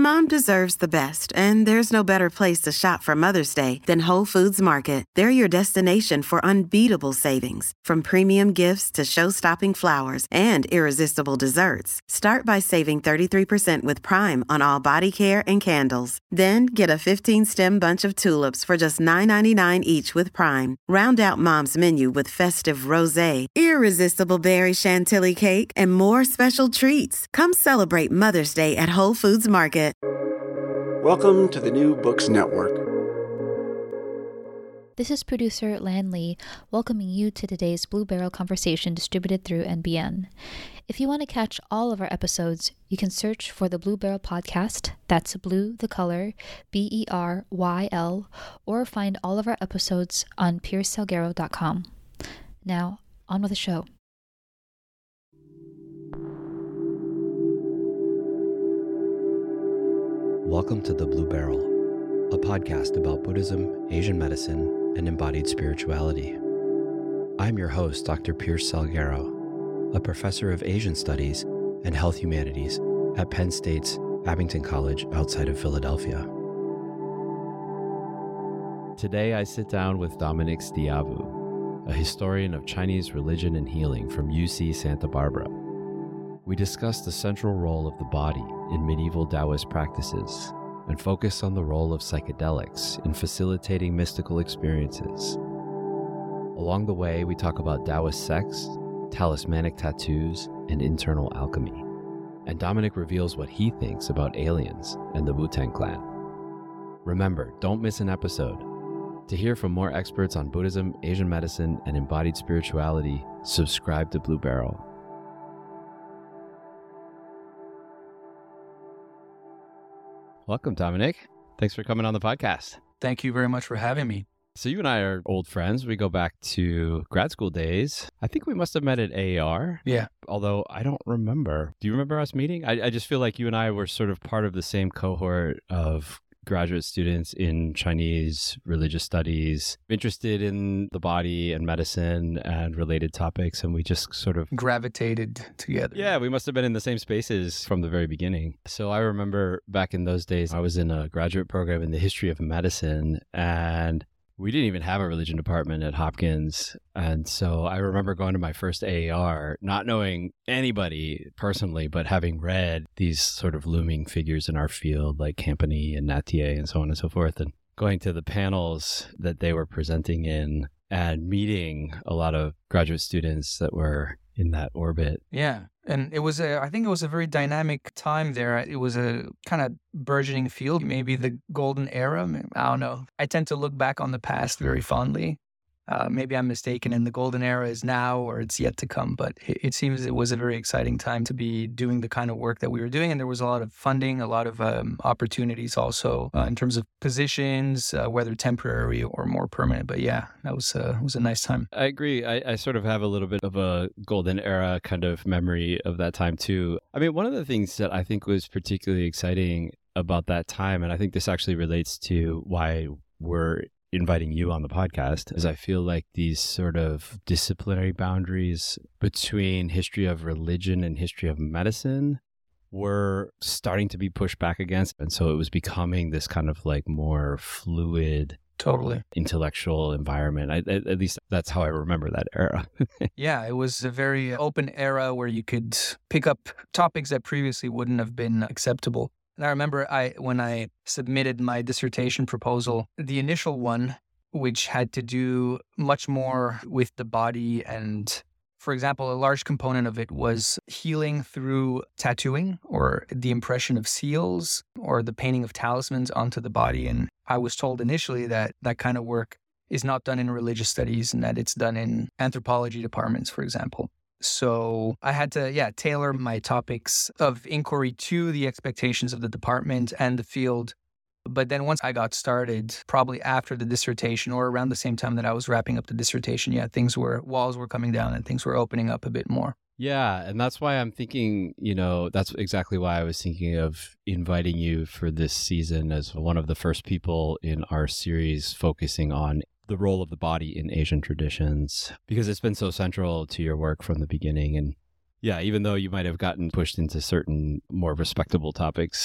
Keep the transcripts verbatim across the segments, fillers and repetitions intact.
Mom deserves the best, and there's no better place to shop for Mother's Day than Whole Foods Market. They're your destination for unbeatable savings, from premium gifts to show-stopping flowers and irresistible desserts. Start by saving thirty-three percent with Prime on all body care and candles. Then get a fifteen-stem bunch of tulips for just nine ninety-nine each with Prime. Round out Mom's menu with festive rosé, irresistible berry chantilly cake, and more special treats. Come celebrate Mother's Day at Whole Foods Market. Welcome to the New Books Network. This is producer Lan Lee, welcoming you to today's Blue Barrel conversation distributed through N B N. If you want to catch all of our episodes, you can search for the Blue Barrel podcast, that's Blue the color, B E R Y L, or find all of our episodes on pierce salguero dot com. Now, on with the show. Welcome to The Blue Barrel, a podcast about Buddhism, Asian medicine, and embodied spirituality. I'm your host, Doctor Pierce Salguero, a professor of Asian Studies and Health Humanities at Penn State's Abington College outside of Philadelphia. Today I sit down with Dominic Stiavu, a historian of Chinese religion and healing from U C Santa Barbara. We discuss the central role of the body in medieval Taoist practices and focus on the role of psychedelics in facilitating mystical experiences. Along the way, we talk about Taoist sex, talismanic tattoos, and internal alchemy. And Dominic reveals what he thinks about aliens and the Wu-Tang Clan. Remember, don't miss an episode. To hear from more experts on Buddhism, Asian medicine, and embodied spirituality, subscribe to Blue Barrel. Welcome, Dominic. Thanks for coming on the podcast. Thank you very much for having me. So you and I are old friends. We go back to grad school days. I think we must have met at A A R. Yeah. Although I don't remember. Do you remember us meeting? I, I just feel like you and I were sort of part of the same cohort of graduate students in Chinese religious studies, interested in the body and medicine and related topics. And we just sort of gravitated together. Yeah, we must have been in the same spaces from the very beginning. So I remember back in those days, I was in a graduate program in the history of medicine, and we didn't even have a religion department at Hopkins. And so I remember going to my first A A R, not knowing anybody personally, but having read these sort of looming figures in our field like Campany and Nattier and so on and so forth, and going to the panels that they were presenting in and meeting a lot of graduate students that were in that orbit. Yeah. And it was a, I think it was a very dynamic time there. It was a kind of burgeoning field, maybe the golden era. I don't know. I tend to look back on the past very fondly. Uh, maybe I'm mistaken and the golden era is now or it's yet to come, but it, it seems it was a very exciting time to be doing the kind of work that we were doing. And there was a lot of funding, a lot of um, opportunities also uh, in terms of positions, uh, whether temporary or more permanent. But yeah, that was, uh, was a nice time. I agree. I, I sort of have a little bit of a golden era kind of memory of that time too. I mean, one of the things that I think was particularly exciting about that time, and I think this actually relates to why we're inviting you on the podcast, is I feel like these sort of disciplinary boundaries between history of religion and history of medicine were starting to be pushed back against. And so it was becoming this kind of like more fluid, totally intellectual environment. I, at, at least that's how I remember that era. Yeah, it was a very open era where you could pick up topics that previously wouldn't have been acceptable. And I remember I when I submitted my dissertation proposal, the initial one, which had to do much more with the body. And for example, a large component of it was healing through tattooing or the impression of seals or the painting of talismans onto the body. And I was told initially that that kind of work is not done in religious studies and that it's done in anthropology departments, for example. So I had to, yeah, tailor my topics of inquiry to the expectations of the department and the field. But then once I got started, probably after the dissertation or around the same time that I was wrapping up the dissertation, yeah, things were, walls were coming down and things were opening up a bit more. Yeah. And that's why I'm thinking, you know, that's exactly why I was thinking of inviting you for this season as one of the first people in our series focusing on the role of the body in Asian traditions, because it's been so central to your work from the beginning. And yeah, even though you might have gotten pushed into certain more respectable topics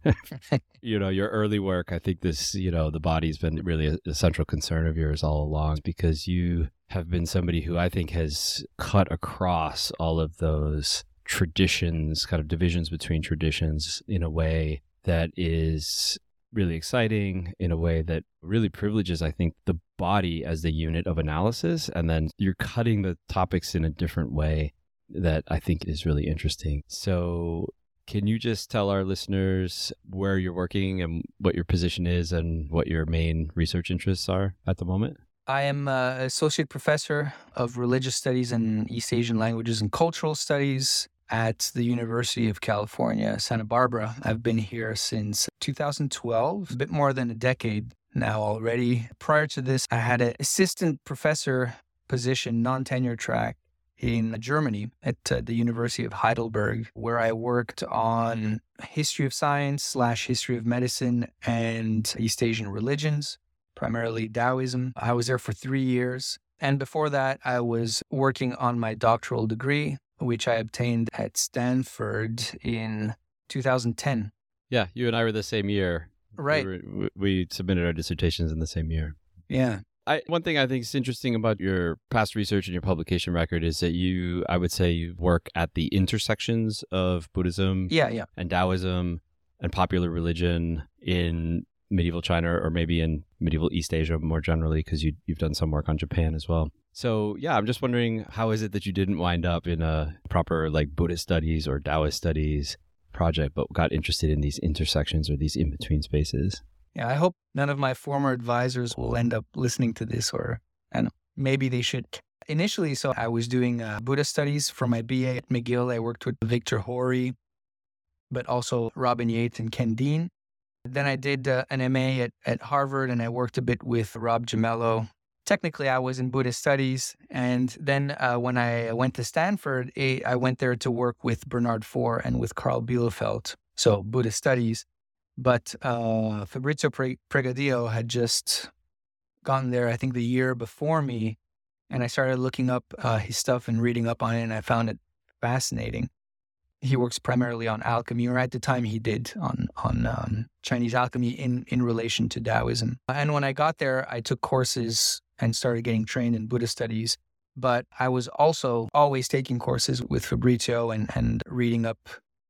you know, your early work, I think this, you know, the body's been really a, a central concern of yours all along, because you have been somebody who I think has cut across all of those traditions, kind of divisions between traditions, in a way that is really exciting, in a way that really privileges, I think, the body as the unit of analysis. And then you're cutting the topics in a different way that I think is really interesting. So can you just tell our listeners where you're working and what your position is and what your main research interests are at the moment? I am uh, Associate Professor of Religious Studies and East Asian Languages and Cultural Studies at the University of California, Santa Barbara. I've been here since two thousand twelve, a bit more than a decade now already. Prior to this, I had an assistant professor position, non-tenure track, in Germany at uh, the University of Heidelberg, where I worked on history of science slash history of medicine and East Asian religions, primarily Taoism. I was there for three years. And before that, I was working on my doctoral degree, which I obtained at Stanford in two thousand ten. Yeah, you and I were the same year. Right. We, were, we submitted our dissertations in the same year. Yeah. I, one thing I think is interesting about your past research and your publication record is that you, I would say, you work at the intersections of Buddhism yeah, yeah. and Taoism and popular religion in medieval China, or maybe in medieval East Asia more generally, because you, you've done some work on Japan as well. So yeah, I'm just wondering, how is it that you didn't wind up in a proper like Buddhist studies or Taoist studies project, but got interested in these intersections or these in-between spaces? Yeah, I hope none of my former advisors will end up listening to this, or I don't know, maybe they should. Initially, so I was doing uh, Buddhist studies for my B A at McGill. I worked with Victor Horry, but also Robin Yates and Ken Dean. Then I did uh, an M A at, at Harvard, and I worked a bit with Rob Gemello. Technically, I was in Buddhist studies. And then uh, when I went to Stanford, I went there to work with Bernard Faure and with Carl Bielefeld, so Buddhist studies. But uh, Fabrizio Pre- Pregadio had just gotten there, I think, the year before me. And I started looking up uh, his stuff and reading up on it, and I found it fascinating. He works primarily on alchemy, or at the time he did, on on um, Chinese alchemy in, in relation to Taoism. And when I got there, I took courses and started getting trained in Buddhist studies. But I was also always taking courses with Fabrizio and, and reading up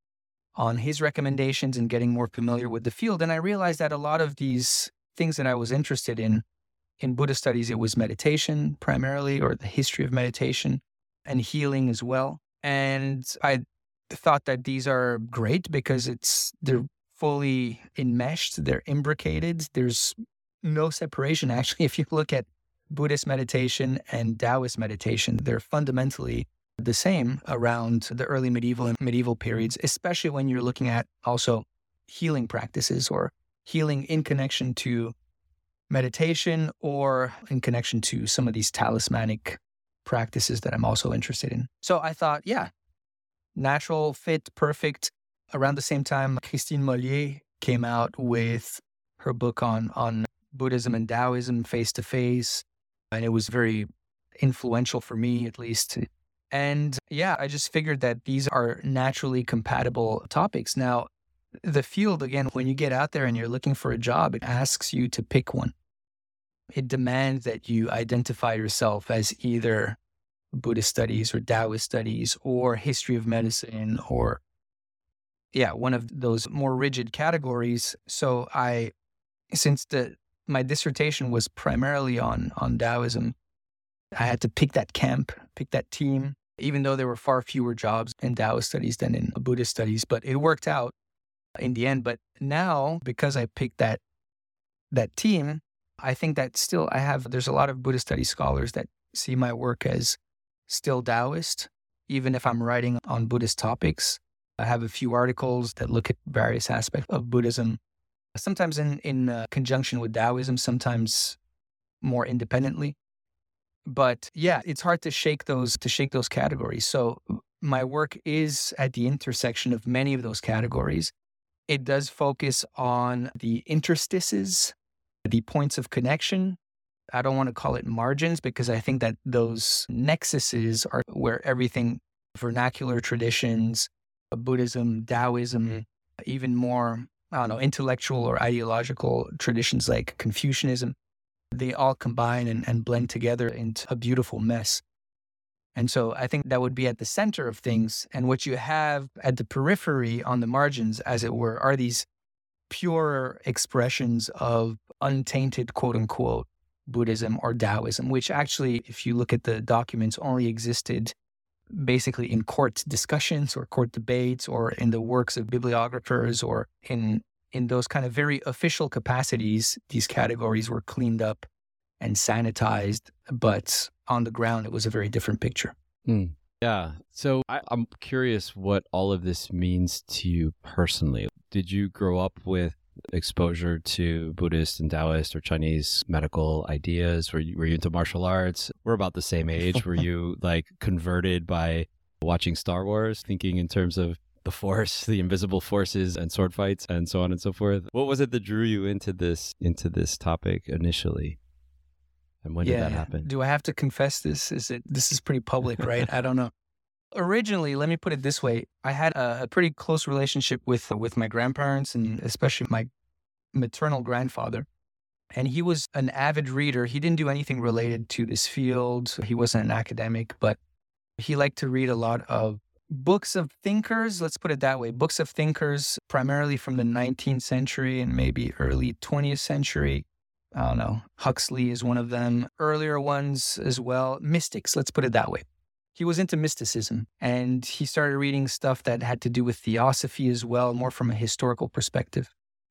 on his recommendations and getting more familiar with the field. And I realized that a lot of these things that I was interested in, in Buddhist studies, it was meditation primarily, or the history of meditation, and healing as well. And I thought that these are great because it's they're fully enmeshed, they're imbricated. There's no separation, actually. If you look at Buddhist meditation and Taoist meditation, they're fundamentally the same around the early medieval and medieval periods, especially when you're looking at also healing practices, or healing in connection to meditation, or in connection to some of these talismanic practices that I'm also interested in. So I thought, yeah, natural fit, perfect. Around the same time, Christine Mollier came out with her book on, on Buddhism and Taoism face to face. And it was very influential for me, at least. And yeah, I just figured that these are naturally compatible topics. Now, the field, again, when you get out there and you're looking for a job, it asks you to pick one. It demands that you identify yourself as either Buddhist studies or Taoist studies or history of medicine, or, yeah, one of those more rigid categories. So I, since the my dissertation was primarily on, on Taoism, I had to pick that camp, pick that team, even though there were far fewer jobs in Taoist studies than in Buddhist studies. But it worked out in the end. But now, because I picked that that team, I think that still I have, there's a lot of Buddhist studies scholars that see my work as still Taoist, even if I'm writing on Buddhist topics. I have a few articles that look at various aspects of Buddhism, sometimes in, in uh, conjunction with Taoism, sometimes more independently. But yeah, it's hard to shake those to shake those categories. So my work is at the intersection of many of those categories. It does focus on the interstices, the points of connection. I don't want to call it margins, because I think that those nexuses are where everything, vernacular traditions, Buddhism, Taoism, even more I don't know, intellectual or ideological traditions like Confucianism, they all combine and, and blend together into a beautiful mess. And so I think that would be at the center of things. And what you have at the periphery on the margins, as it were, are these pure expressions of untainted, quote unquote, Buddhism or Taoism, which actually, if you look at the documents, only existed basically in court discussions or court debates or in the works of bibliographers or in in those kind of very official capacities. These categories were cleaned up and sanitized, but on the ground, it was a very different picture. Hmm. Yeah. So I, I'm curious what all of this means to you personally. Did you grow up with exposure to Buddhist and Taoist or Chinese medical ideas? Were you, were you into martial arts? We're about the same age. Were you like converted by watching Star Wars, thinking in terms of the Force, the invisible forces and sword fights and so on and so forth? What was it that drew you into this, into this topic initially? And when yeah, did that happen? Do I have to confess this? Is it, this is pretty public, right? I don't know. Originally, let me put it this way. I had a, a pretty close relationship with with my grandparents and especially my maternal grandfather. And he was an avid reader. He didn't do anything related to this field. He wasn't an academic, but he liked to read a lot of books of thinkers. Let's put it that way. Books of thinkers, primarily from the nineteenth century and maybe early twentieth century. I don't know. Huxley is one of them. Earlier ones as well. Mystics, let's put it that way. He was into mysticism, and he started reading stuff that had to do with theosophy as well, more from a historical perspective.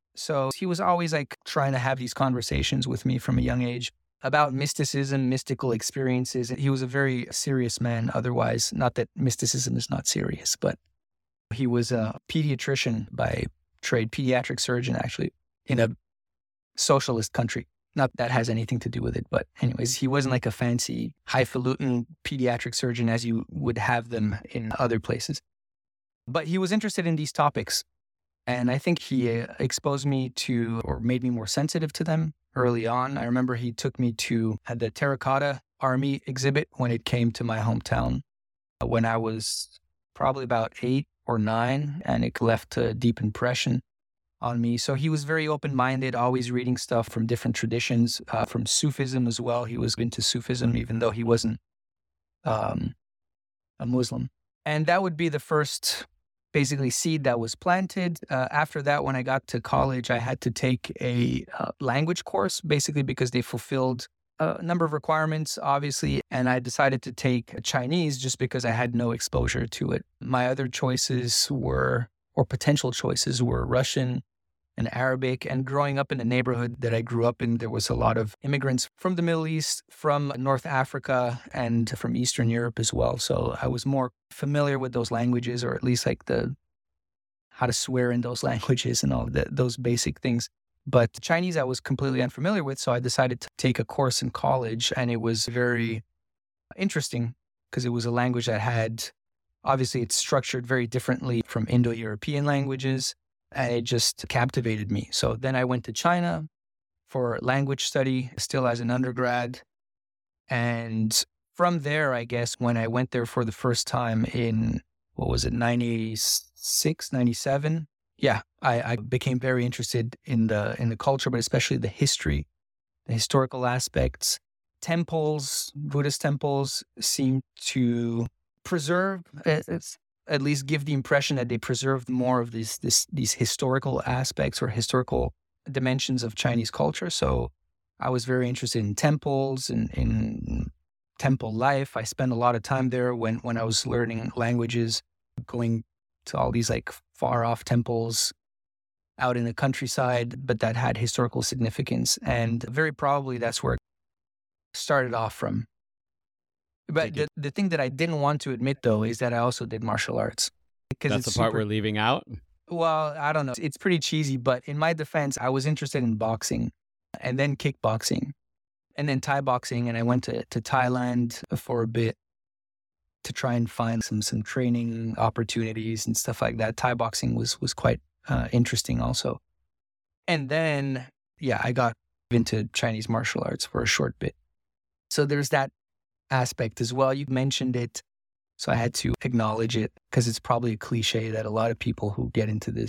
So he was always like trying to have these conversations with me from a young age about mysticism, mystical experiences. He was a very serious man otherwise. Not that mysticism is not serious, but he was a pediatrician by trade, pediatric surgeon actually, in a socialist country. Not that has anything to do with it, but anyways, he wasn't like a fancy, highfalutin pediatric surgeon as you would have them in other places. But he was interested in these topics. And I think he uh, exposed me to, or made me more sensitive to them early on. I remember he took me to uh, the Terracotta Army exhibit when it came to my hometown uh, when I was probably about eight or nine, and it left a deep impression on me. So he was very open-minded, always reading stuff from different traditions, uh, from Sufism as well. He was into Sufism, even though he wasn't um, a Muslim. And that would be the first, basically, seed that was planted. Uh, after that, when I got to college, I had to take a uh, language course, basically because they fulfilled a number of requirements, obviously. And I decided to take Chinese just because I had no exposure to it. My other choices were, or potential choices were Russian and Arabic. And growing up in the neighborhood that I grew up in, there was a lot of immigrants from the Middle East, from North Africa, and from Eastern Europe as well. So I was more familiar with those languages, or at least like the how to swear in those languages and all the, those basic things. But Chinese I was completely unfamiliar with, so I decided to take a course in college, and it was very interesting because it was a language that had, obviously it's structured very differently from Indo-European languages, and it just captivated me. So then I went to China for language study, still as an undergrad. And from there, I guess, when I went there for the first time in, what was it, ninety-six, ninety-seven? Yeah, I, I became very interested in the in the culture, but especially the history, the historical aspects. Temples, Buddhist temples seem to preserve, it's, at least give the impression that they preserved more of these this, these historical aspects or historical dimensions of Chinese culture. So I was very interested in temples and in temple life. I spent a lot of time there when, when I was learning languages, going to all these like far off temples out in the countryside, but that had historical significance. And very probably that's where it started off from. But the, the thing that I didn't want to admit, though, is that I also did martial arts. That's the part super, we're leaving out? Well, I don't know. It's pretty cheesy, but in my defense, I was interested in boxing and then kickboxing and then Thai boxing. And I went to, to Thailand for a bit to try and find some some training opportunities and stuff like that. Thai boxing was, was quite uh, interesting also. And then, yeah, I got into Chinese martial arts for a short bit. So there's that aspect as well. You mentioned it, so I had to acknowledge it because it's probably a cliche that a lot of people who get into this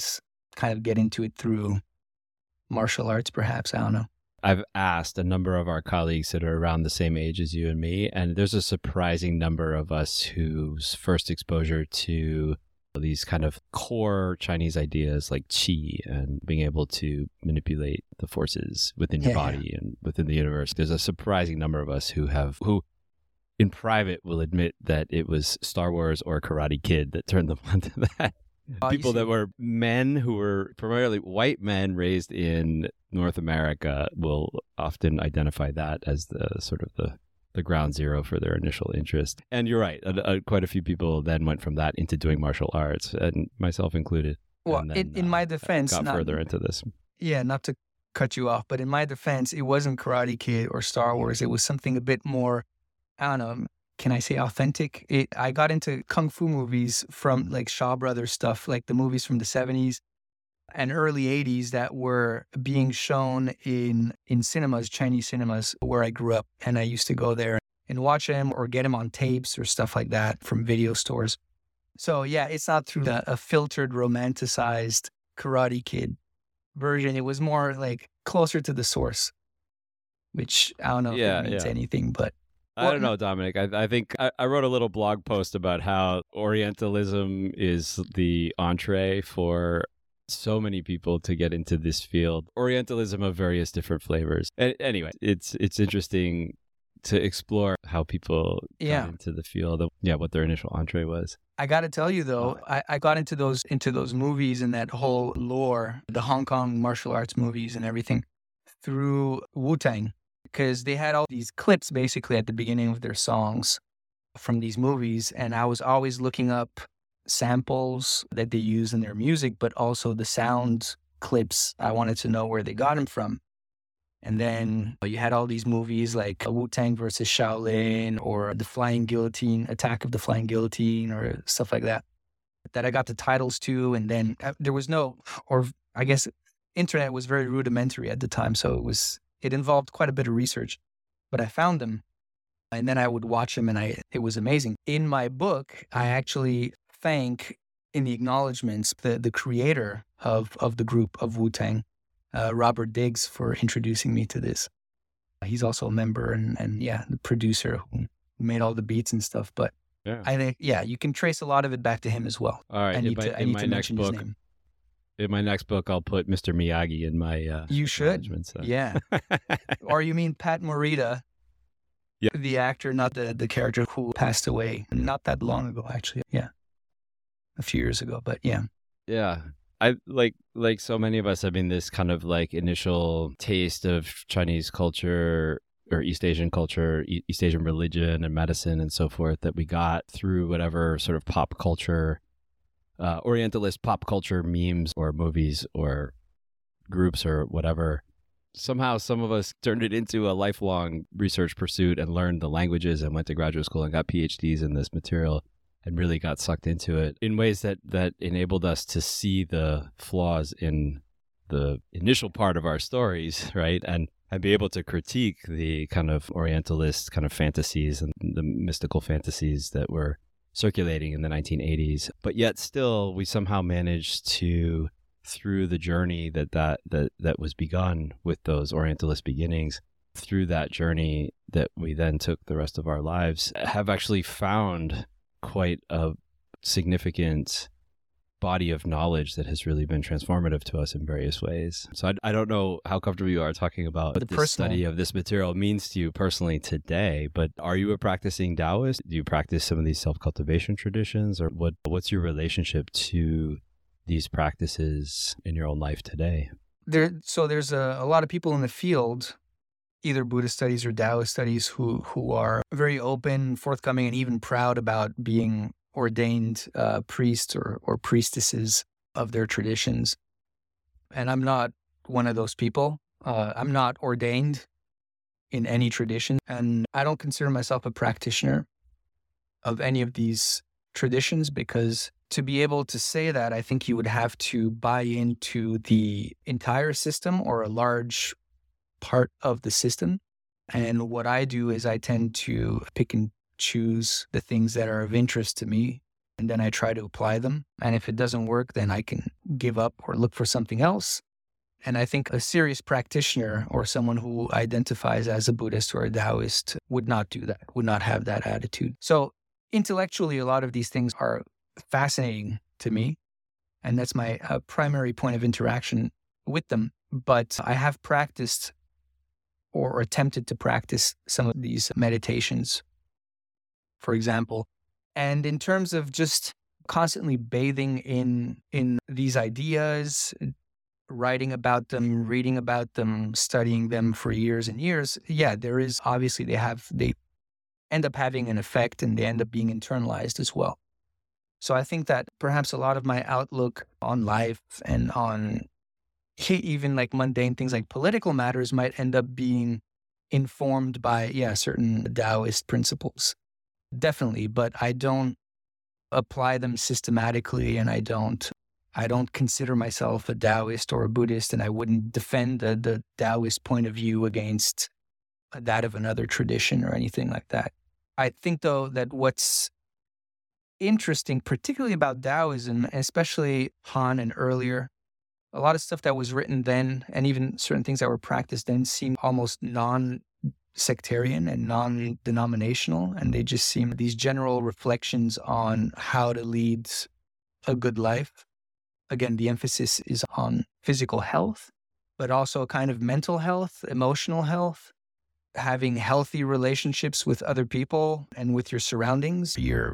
kind of get into it through martial arts, perhaps. I don't know. I've asked a number of our colleagues that are around the same age as you and me, and there's a surprising number of us whose first exposure to these kind of core Chinese ideas like qi and being able to manipulate the forces within your Yeah, yeah. body and within the universe. There's a surprising number of us who have, who in private will admit that it was Star Wars or Karate Kid that turned them onto that. Oh, you People see. that were men who were primarily white men raised in North America will often identify that as the sort of the, the ground zero for their initial interest. And you're right. Uh, uh, quite a few people then went from that into doing martial arts, and myself included. Well, and then, in, in my uh, defense, got not, further into this. yeah, not to cut you off, but in my defense, it wasn't Karate Kid or Star Wars. It was something a bit more, I don't know, can I say authentic? It, I got into Kung Fu movies from like Shaw Brothers stuff, like the movies from the seventies and early eighties that were being shown in, in cinemas, Chinese cinemas, where I grew up. And I used to go there and watch them or get them on tapes or stuff like that from video stores. So yeah, it's not through the, a filtered, romanticized Karate Kid version. It was more like closer to the source, which I don't know Yeah, if it means yeah. anything, but I Well, don't know, Dominic. I, I think I, I wrote a little blog post about how Orientalism is the entree for so many people to get into this field. Orientalism of various different flavors. And anyway, it's it's interesting to explore how people Yeah. got into the field. Of, yeah, what their initial entree was. I got to tell you though, Uh, I, I got into those into those movies and that whole lore, the Hong Kong martial arts movies and everything, through Wu-Tang, because they had all these clips basically at the beginning of their songs from these movies, and I was always looking up samples that they use in their music, but also the sound clips. I wanted to know where they got them from. And then you had all these movies like Wu-Tang versus Shaolin or The Flying Guillotine, Attack of the Flying Guillotine or stuff like that, that I got the titles to. And then uh, there was no, or I guess internet was very rudimentary at the time. So it was, it involved quite a bit of research, but I found them and then I would watch them and I, it was amazing. In my book, I actually thank in the acknowledgments, the, the creator of, of the group of Wu-Tang, Uh, Robert Diggs, for introducing me to this. He's also a member and, and yeah, the producer who made all the beats and stuff. But Yeah. I think, yeah, you can trace a lot of it back to him as well. All right. I in need my, to, I in need my to next mention his book, name. in my next book, I'll put Mister Miyagi in my. Uh, You should. acknowledgements, uh. Yeah. Or you mean Pat Morita, Yeah. the actor, not the, the character who passed away not that long ago, actually. Yeah. A few years ago, but yeah. Yeah. I like like so many of us. I mean, this kind of like initial taste of Chinese culture or East Asian culture, E- East Asian religion and medicine and so forth that we got through whatever sort of pop culture, uh, Orientalist pop culture memes or movies or groups or whatever. Somehow some of us turned it into a lifelong research pursuit and learned the languages and went to graduate school and got P H Ds in this material. And really got sucked into it in ways that, that enabled us to see the flaws in the initial part of our stories, right? And, and be able to critique the kind of Orientalist kind of fantasies and the mystical fantasies that were circulating in the nineteen eighties. But yet still, we somehow managed to, through the journey that, that, that, that was begun with those Orientalist beginnings, through that journey that we then took the rest of our lives, have actually found quite a significant body of knowledge that has really been transformative to us in various ways. So I, I don't know how comfortable you are talking about The what the personal- study of this material means to you personally today, but are you a practicing Taoist? Do you practice some of these self-cultivation traditions, or what? what's your relationship to these practices in your own life today? There, so there's a, a lot of people in the field, either Buddhist studies or Taoist studies, who who are very open, forthcoming, and even proud about being ordained uh, priests or, or priestesses of their traditions. And I'm not one of those people. Uh, I'm not ordained in any tradition, and I don't consider myself a practitioner of any of these traditions, because to be able to say that, I think you would have to buy into the entire system or a large part of the system. And what I do is I tend to pick and choose the things that are of interest to me and then I try to apply them. And if it doesn't work, then I can give up or look for something else. And I think a serious practitioner or someone who identifies as a Buddhist or a Taoist would not do that, would not have that attitude. So intellectually, a lot of these things are fascinating to me. And that's my uh, primary point of interaction with them. But I have practiced or attempted to practice some of these meditations, for example. And in terms of just constantly bathing in in these ideas, writing about them, reading about them, studying them for years and years, yeah, there is obviously they have, they end up having an effect and they end up being internalized as well. So I think that perhaps a lot of my outlook on life and on even like mundane things like political matters might end up being informed by, yeah, certain Taoist principles. Definitely, but I don't apply them systematically, and I don't I don't consider myself a Taoist or a Buddhist, and I wouldn't defend the, the Taoist point of view against that of another tradition or anything like that. I think, though, that what's interesting, particularly about Taoism, especially Han and earlier, a lot of stuff that was written then, and even certain things that were practiced then, seem almost non-sectarian and non-denominational, and they just seem these general reflections on how to lead a good life. Again, the emphasis is on physical health, but also a kind of mental health, emotional health, having healthy relationships with other people and with your surroundings, your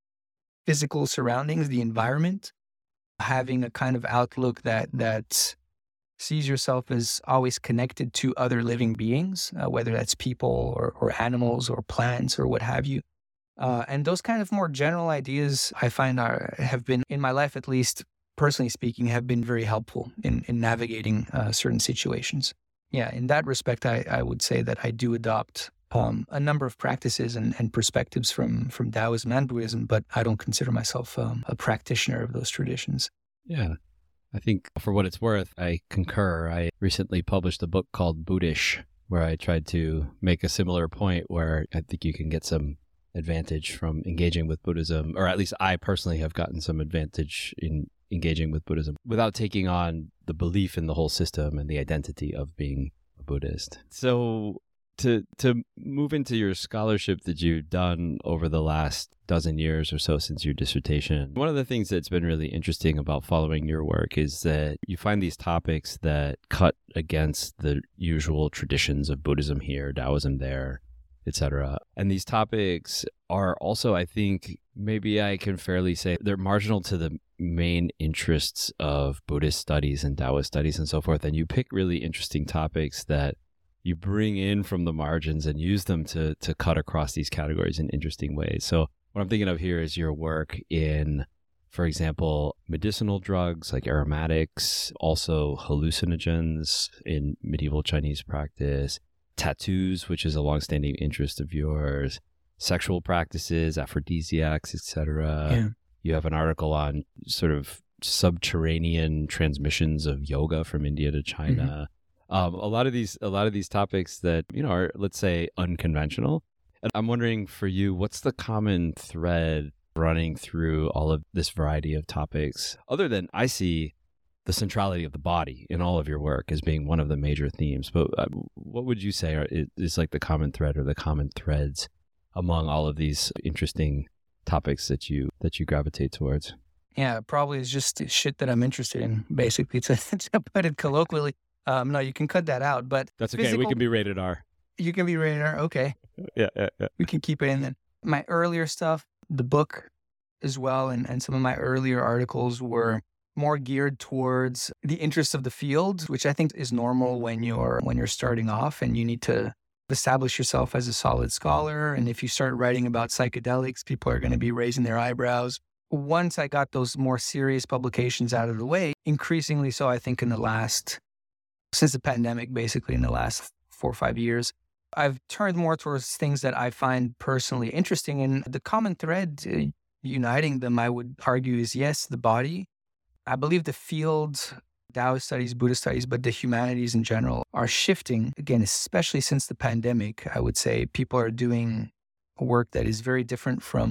physical surroundings, the environment, having a kind of outlook that that sees yourself as always connected to other living beings, uh, whether that's people or, or animals or plants or what have you. Uh, and those kind of more general ideas I find are have been, in my life at least, personally speaking, have been very helpful in, in navigating uh, certain situations. Yeah, in that respect, I, I would say that I do adopt um, a number of practices and, and perspectives from, from Taoism and Buddhism, but I don't consider myself um, a practitioner of those traditions. Yeah, I think for what it's worth, I concur. I recently published a book called Buddhish, where I tried to make a similar point where I think you can get some advantage from engaging with Buddhism, or at least I personally have gotten some advantage in engaging with Buddhism without taking on the belief in the whole system and the identity of being a Buddhist. So to to move into your scholarship that you've done over the last dozen years or so since your dissertation, one of the things that's been really interesting about following your work is that you find these topics that cut against the usual traditions of Buddhism here, Taoism there, et cetera. And these topics are also, I think, maybe I can fairly say they're marginal to the main interests of Buddhist studies and Taoist studies and so forth. And you pick really interesting topics that you bring in from the margins and use them to to cut across these categories in interesting ways. So what I'm thinking of here is your work in, for example, medicinal drugs like aromatics, also hallucinogens in medieval Chinese practice, tattoos, which is a longstanding interest of yours, sexual practices, aphrodisiacs, et cetera. Yeah. You have an article on sort of subterranean transmissions of yoga from India to China. Mm-hmm. Um, a lot of these, a lot of these topics that, you know, are, let's say, unconventional. And I'm wondering for you, what's the common thread running through all of this variety of topics? Other than I see the centrality of the body in all of your work as being one of the major themes. But uh, what would you say are, is like the common thread or the common threads among all of these interesting topics that you that you gravitate towards? Yeah, probably it's just shit that I'm interested in, basically, to, to put it colloquially. Um, no, you can cut that out, but that's okay. Physical, we can be rated R. You can be rated R. Okay. Yeah, yeah, yeah. We can keep it in then. My earlier stuff, the book as well, and, and some of my earlier articles were more geared towards the interests of the field, which I think is normal when you're when you're starting off and you need to establish yourself as a solid scholar. And if you start writing about psychedelics, people are going to be raising their eyebrows. Once I got those more serious publications out of the way, increasingly so, I think in the last, since the pandemic, basically in the last four or five years, I've turned more towards things that I find personally interesting. And the common thread uh, uniting them, I would argue, is yes, the body. I believe the field, Taoist studies, Buddhist studies, but the humanities in general are shifting. Again, especially since the pandemic, I would say people are doing work that is very different from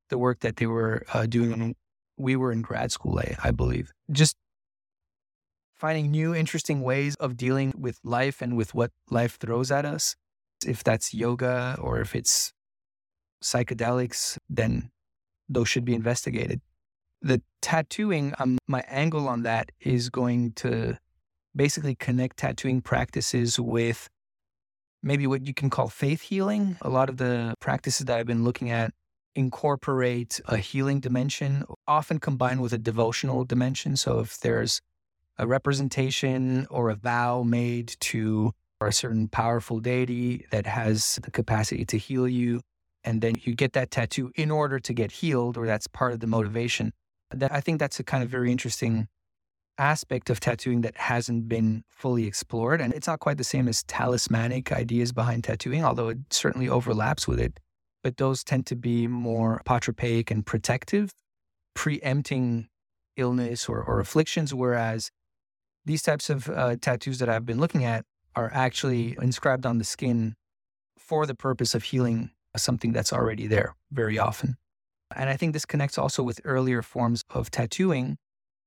the work that they were uh, doing when we were in grad school, I, I believe. Just finding new, interesting ways of dealing with life and with what life throws at us. If that's yoga or if it's psychedelics, then those should be investigated. The tattooing, um, my angle on that is going to basically connect tattooing practices with maybe what you can call faith healing. A lot of the practices that I've been looking at incorporate a healing dimension, often combined with a devotional dimension. So if there's a representation or a vow made to a certain powerful deity that has the capacity to heal you, and then you get that tattoo in order to get healed, or that's part of the motivation. That, I think that's a kind of very interesting aspect of tattooing that hasn't been fully explored. And it's not quite the same as talismanic ideas behind tattooing, although it certainly overlaps with it. But those tend to be more apotropaic and protective, preempting illness or, or afflictions, whereas these types of uh, tattoos that I've been looking at are actually inscribed on the skin for the purpose of healing something that's already there very often. And I think this connects also with earlier forms of tattooing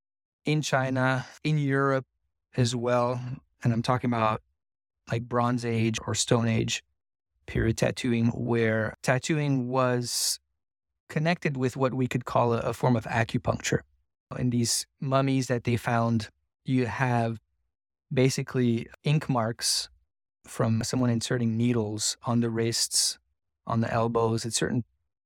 in China, in Europe as well. And I'm talking about like Bronze Age or Stone Age period tattooing, where tattooing was connected with what we could call a, a form of acupuncture. In these mummies that they found, you have basically ink marks from someone inserting needles on the wrists, on the elbows, at certain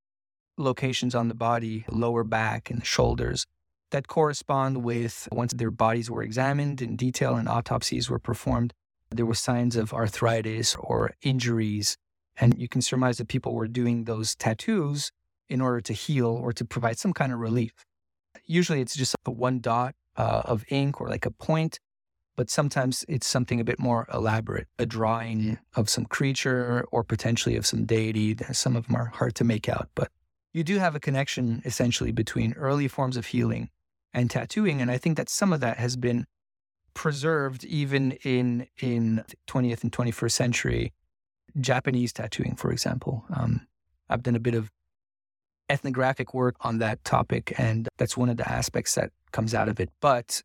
locations on the body, lower back and the shoulders, that correspond with, once their bodies were examined in detail and autopsies were performed, there were signs of arthritis or injuries. And you can surmise that people were doing those tattoos in order to heal or to provide some kind of relief. Usually it's just a one dot uh, of ink or like a point, but sometimes it's something a bit more elaborate, a drawing of some creature or potentially of some deity. Some of them are hard to make out, but you do have a connection essentially between early forms of healing and tattooing. And I think that some of that has been preserved even in in twentieth and twenty-first century Japanese tattooing, for example. Um, I've done a bit of ethnographic work on that topic, and that's one of the aspects that comes out of it. But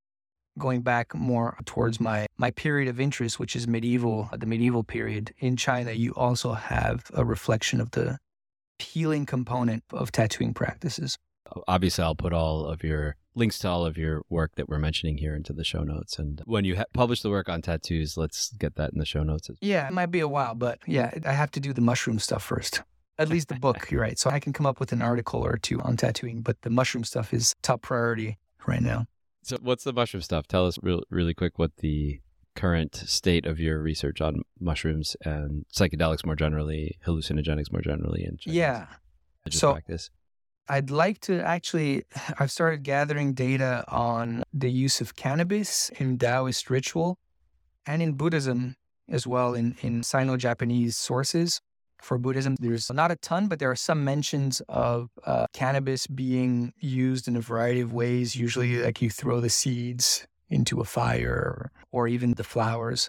going back more towards my, my period of interest, which is medieval, the medieval period, in China, you also have a reflection of the healing component of tattooing practices. Obviously, I'll put all of your links to all of your work that we're mentioning here into the show notes. And when you ha- publish the work on tattoos, let's get that in the show notes. Yeah, it might be a while, but yeah, I have to do the mushroom stuff first. At least the book, you're right. So I can come up with an article or two on tattooing, but the mushroom stuff is top priority right now. So what's the mushroom stuff? Tell us real, really quick what the current state of your research on mushrooms and psychedelics more generally, hallucinogenics more generally, and yeah. So practice. I'd like to actually, I've started gathering data on the use of cannabis in Taoist ritual and in Buddhism as well, in, in Sino-Japanese sources. For Buddhism, there's not a ton, but there are some mentions of uh, cannabis being used in a variety of ways. Usually, like you throw the seeds into a fire or even the flowers.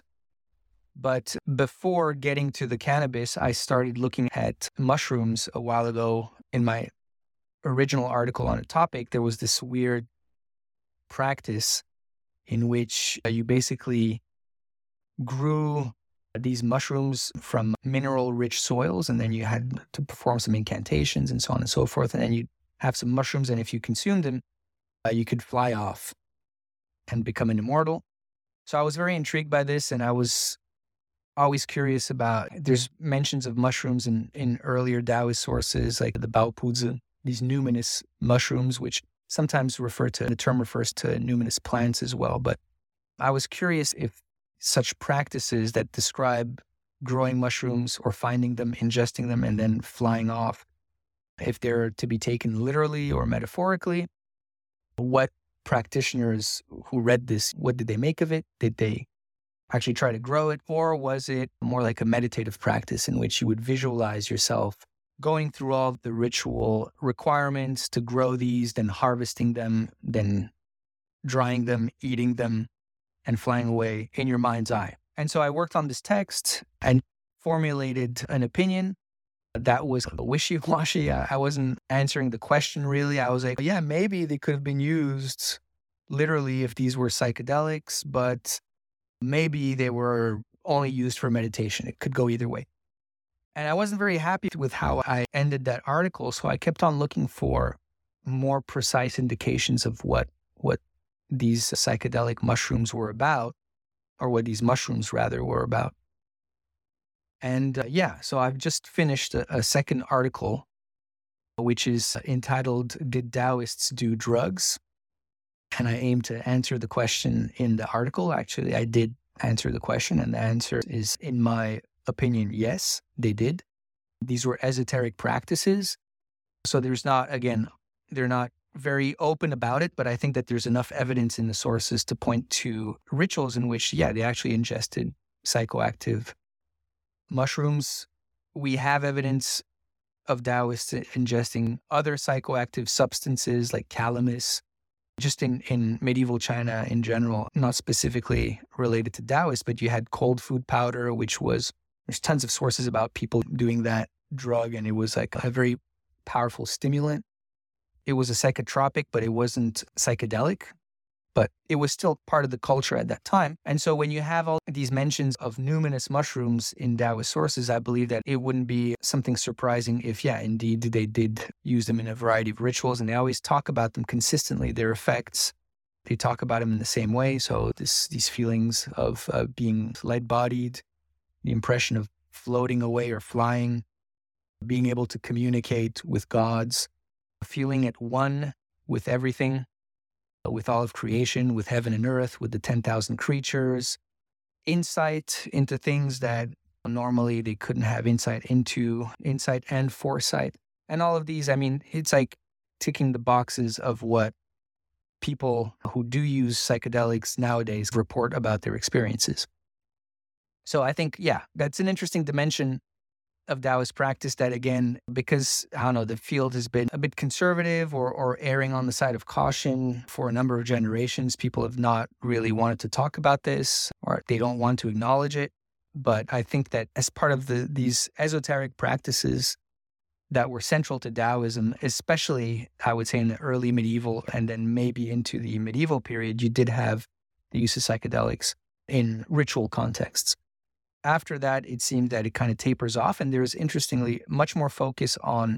But before getting to the cannabis, I started looking at mushrooms a while ago. In my original article on a topic, there was this weird practice in which you basically grew these mushrooms from mineral-rich soils, and then you had to perform some incantations and so on and so forth. And then you'd have some mushrooms, and if you consumed them, uh, you could fly off and become an immortal. So I was very intrigued by this, and I was always curious about, there's mentions of mushrooms in, in earlier Taoist sources, like the Baopuzi, these numinous mushrooms, which sometimes refer to, the term refers to numinous plants as well. But I was curious if such practices that describe growing mushrooms or finding them, ingesting them, and then flying off, if they're to be taken literally or metaphorically, what practitioners who read this, what did they make of it? Did they actually try to grow it? Or was it more like a meditative practice in which you would visualize yourself going through all the ritual requirements to grow these, then harvesting them, then drying them, eating them, and flying away in your mind's eye? And so I worked on this text and formulated an opinion that was wishy-washy. I, I wasn't answering the question really. I was like, yeah, maybe they could have been used literally if these were psychedelics, but maybe they were only used for meditation. It could go either way. And I wasn't very happy with how I ended that article, so I kept on looking for more precise indications of what what these psychedelic mushrooms were about, or what these mushrooms rather were about. And uh, yeah, so I've just finished a, a second article, which is entitled, "Did Taoists Do Drugs?" And I aim to answer the question in the article. Actually, I did answer the question, and the answer is, in my opinion, yes, they did. These were esoteric practices. So there's not, again, they're not very open about it, but I think that there's enough evidence in the sources to point to rituals in which, yeah, they actually ingested psychoactive mushrooms. We have evidence of Taoists ingesting other psychoactive substances like calamus, just in, in medieval China in general, not specifically related to Taoists, but you had cold food powder, which was, there's tons of sources about people doing that drug, and it was like a very powerful stimulant. It was a psychotropic, but it wasn't psychedelic, but it was still part of the culture at that time. And so when you have all these mentions of numinous mushrooms in Taoist sources, I believe that it wouldn't be something surprising if, yeah, indeed, they did use them in a variety of rituals, and they always talk about them consistently, their effects. They talk about them in the same way. So this, these feelings of uh, being light-bodied, the impression of floating away or flying, being able to communicate with gods, feeling at one with everything, with all of creation, with heaven and earth, with the ten thousand creatures, insight into things that normally they couldn't have insight into, insight and foresight. And all of these, I mean, it's like ticking the boxes of what people who do use psychedelics nowadays report about their experiences. So I think, yeah, that's an interesting dimension of Taoist practice that, again, because, I don't know, the field has been a bit conservative or, or erring on the side of caution for a number of generations. People have not really wanted to talk about this, or they don't want to acknowledge it. But I think that as part of the these esoteric practices that were central to Taoism, especially, I would say, in the early medieval and then maybe into the medieval period, you did have the use of psychedelics in ritual contexts. After that, it seemed that it kind of tapers off, and there's, interestingly, much more focus on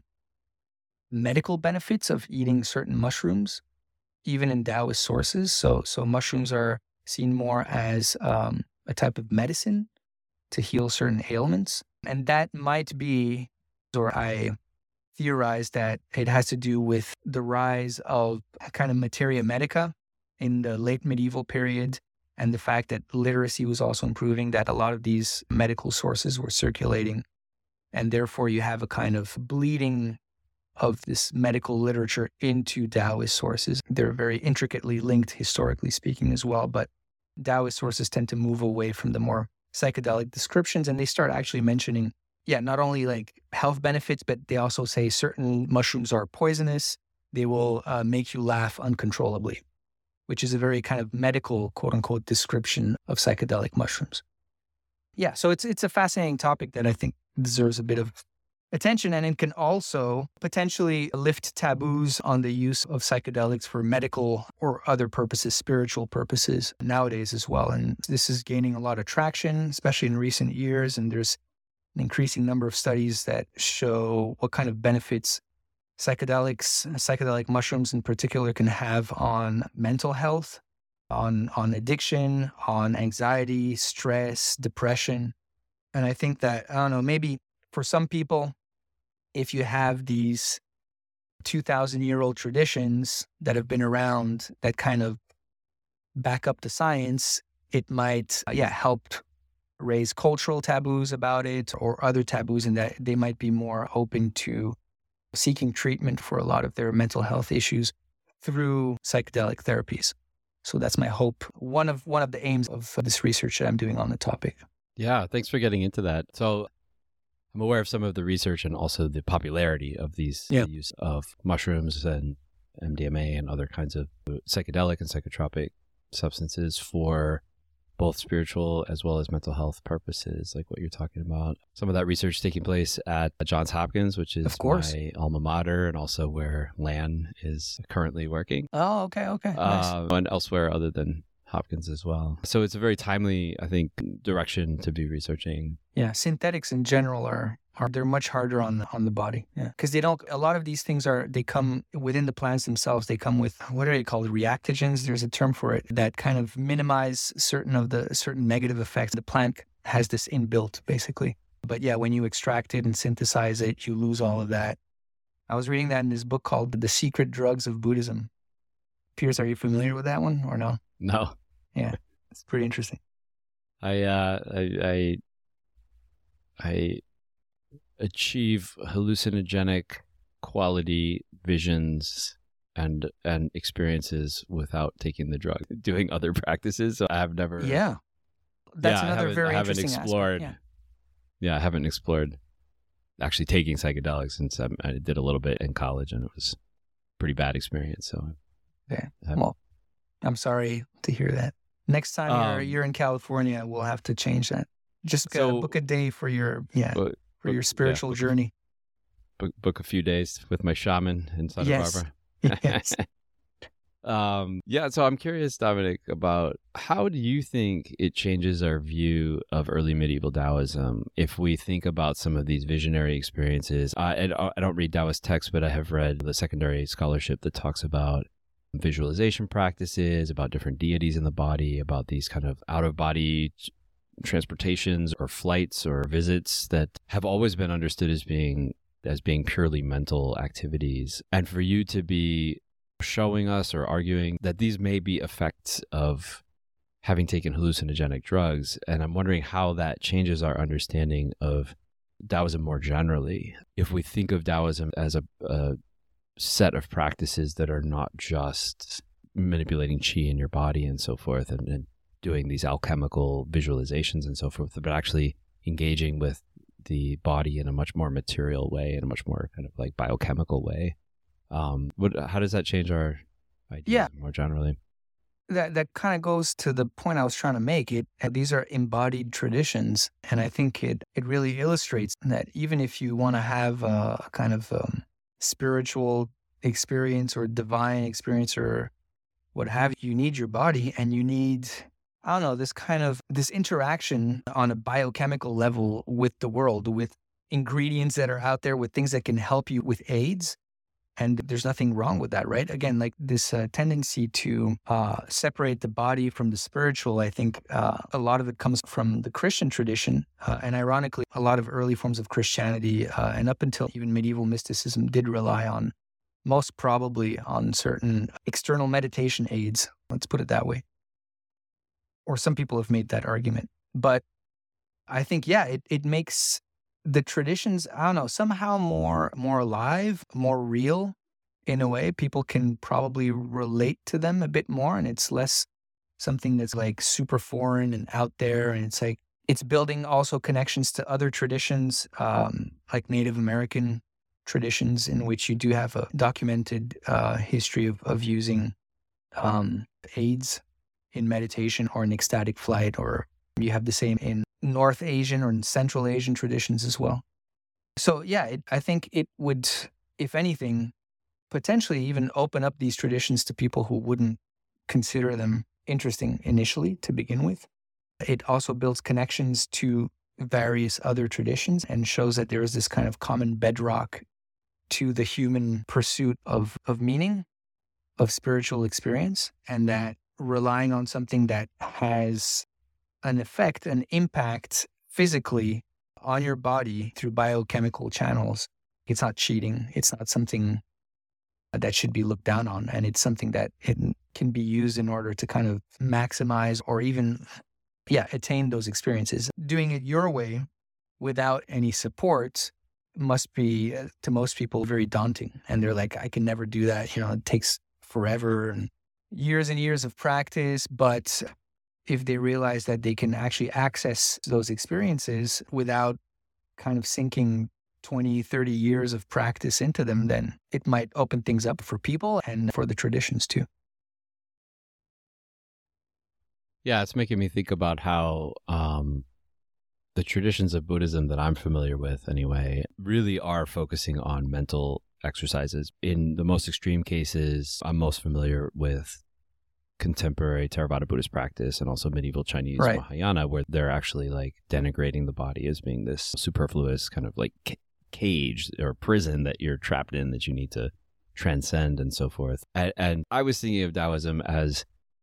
medical benefits of eating certain mushrooms, even in Taoist sources. So, so mushrooms are seen more as um, a type of medicine to heal certain ailments. And that might be, or I theorize that it has to do with the rise of a kind of materia medica in the late medieval period, and the fact that literacy was also improving, that a lot of these medical sources were circulating. And therefore, you have a kind of bleeding of this medical literature into Taoist sources. They're very intricately linked, historically speaking, as well. But Taoist sources tend to move away from the more psychedelic descriptions, and they start actually mentioning, yeah, not only like health benefits, but they also say certain mushrooms are poisonous. They will uh, make you laugh uncontrollably, which is a very kind of medical, quote unquote, description of psychedelic mushrooms. Yeah, so it's it's a fascinating topic that I think deserves a bit of attention, and it can also potentially lift taboos on the use of psychedelics for medical or other purposes, spiritual purposes nowadays as well. And this is gaining a lot of traction, especially in recent years, and there's an increasing number of studies that show what kind of benefits psychedelics, psychedelic mushrooms in particular, can have on mental health, on, on addiction, on anxiety, stress, depression. And I think that, I don't know, maybe for some people, if you have these two thousand year old traditions that have been around that kind of back up the science, it might, uh, yeah, help raise cultural taboos about it, or other taboos, in that they might be more open to seeking treatment for a lot of their mental health issues through psychedelic therapies. So that's my hope. One of one of the aims of this research that I'm doing on the topic. Yeah, thanks for getting into that. So I'm aware of some of the research and also the popularity of these yeah. the use of mushrooms and M D M A and other kinds of psychedelic and psychotropic substances for both spiritual as well as mental health purposes, like what you're talking about. Some of that research taking place at Johns Hopkins, which is of course. my alma mater, and also where Lan is currently working. Oh, okay, okay. Nice. Uh, and elsewhere other than Hopkins as well. So it's a very timely, I think, direction to be researching. Yeah, synthetics in general are, are they're much harder on the, on the body. Yeah, because they don't. A lot of these things are they come within the plants themselves. They come with what are they called? Reactogens. There's a term for it that kind of minimize certain of the certain negative effects. The plant has this inbuilt, basically. But yeah, when you extract it and synthesize it, you lose all of that. I was reading that in this book called The Secret Drugs of Buddhism. Piers, are you familiar with that one or no? No. Yeah, it's pretty interesting. I uh, I, I I achieve hallucinogenic quality visions and and experiences without taking the drug, doing other practices. So I have never. Yeah, that's yeah, another very I haven't interesting explored. aspect. Yeah. yeah, I haven't explored actually taking psychedelics since I, I did a little bit in college, and it was a pretty bad experience. So yeah, well, I'm sorry to hear that. Next time um, you're you're in California, we'll have to change that. Just so, uh, book a day for your yeah book, for your spiritual yeah, journey. Book, book a few days with my shaman in Santa yes. Barbara. yes. um, yeah. So I'm curious, Dominic, about how do you think it changes our view of early medieval Taoism if we think about some of these visionary experiences? I I don't read Taoist texts, but I have read the secondary scholarship that talks about visualization practices, about different deities in the body, about these kind of out-of-body transportations or flights or visits that have always been understood as being as being purely mental activities. And for you to be showing us or arguing that these may be effects of having taken hallucinogenic drugs, and I'm wondering how that changes our understanding of Taoism more generally. If we think of Taoism as a, a set of practices that are not just manipulating qi in your body and so forth and, and doing these alchemical visualizations and so forth, but actually engaging with the body in a much more material way, in a much more kind of like biochemical way. Um, what, how does that change our ideas yeah. more generally? That that kind of goes to the point I was trying to make. It these are embodied traditions, and I think it it really illustrates that even if you want to have a, a kind of um, spiritual experience or divine experience or what have you, you need your body, and you need, I don't know, this kind of, this interaction on a biochemical level with the world, with ingredients that are out there, with things that can help you with aids. And there's nothing wrong with that, right? Again, like this uh, tendency to uh, separate the body from the spiritual, I think uh, a lot of it comes from the Christian tradition. Uh, and ironically, a lot of early forms of Christianity uh, and up until even medieval mysticism did rely on, most probably on certain external meditation aids. Let's put it that way. Or some people have made that argument. But I think, yeah, it, it makes the traditions, I don't know, somehow more more alive, more real in a way. People can probably relate to them a bit more, and it's less something that's like super foreign and out there. And it's like, it's building also connections to other traditions, um, like Native American traditions, in which you do have a documented uh, history of, of using um, aids in meditation or in ecstatic flight, or you have the same in North Asian or in Central Asian traditions as well. So yeah, it, I think it would, if anything, potentially even open up these traditions to people who wouldn't consider them interesting initially to begin with. It also builds connections to various other traditions and shows that there is this kind of common bedrock to the human pursuit of, of meaning, of spiritual experience, and that relying on something that has an effect, an impact physically on your body through biochemical channels. It's not cheating. It's not something that should be looked down on. And it's something that it can be used in order to kind of maximize or even, yeah, attain those experiences. Doing it your way without any support must be, uh, to most people, very daunting. And they're like, I can never do that. You know, it takes forever and years and years of practice. But if they realize that they can actually access those experiences without kind of sinking twenty, thirty years of practice into them, then it might open things up for people and for the traditions too. Yeah, it's making me think about how um, the traditions of Buddhism that I'm familiar with, anyway, really are focusing on mental exercises. In the most extreme cases, I'm most familiar with contemporary Theravada Buddhist practice and also medieval Chinese Right. Mahayana, where they're actually like denigrating the body as being this superfluous kind of like ca- cage or prison that you're trapped in that you need to transcend and so forth. And, and I was thinking of Taoism as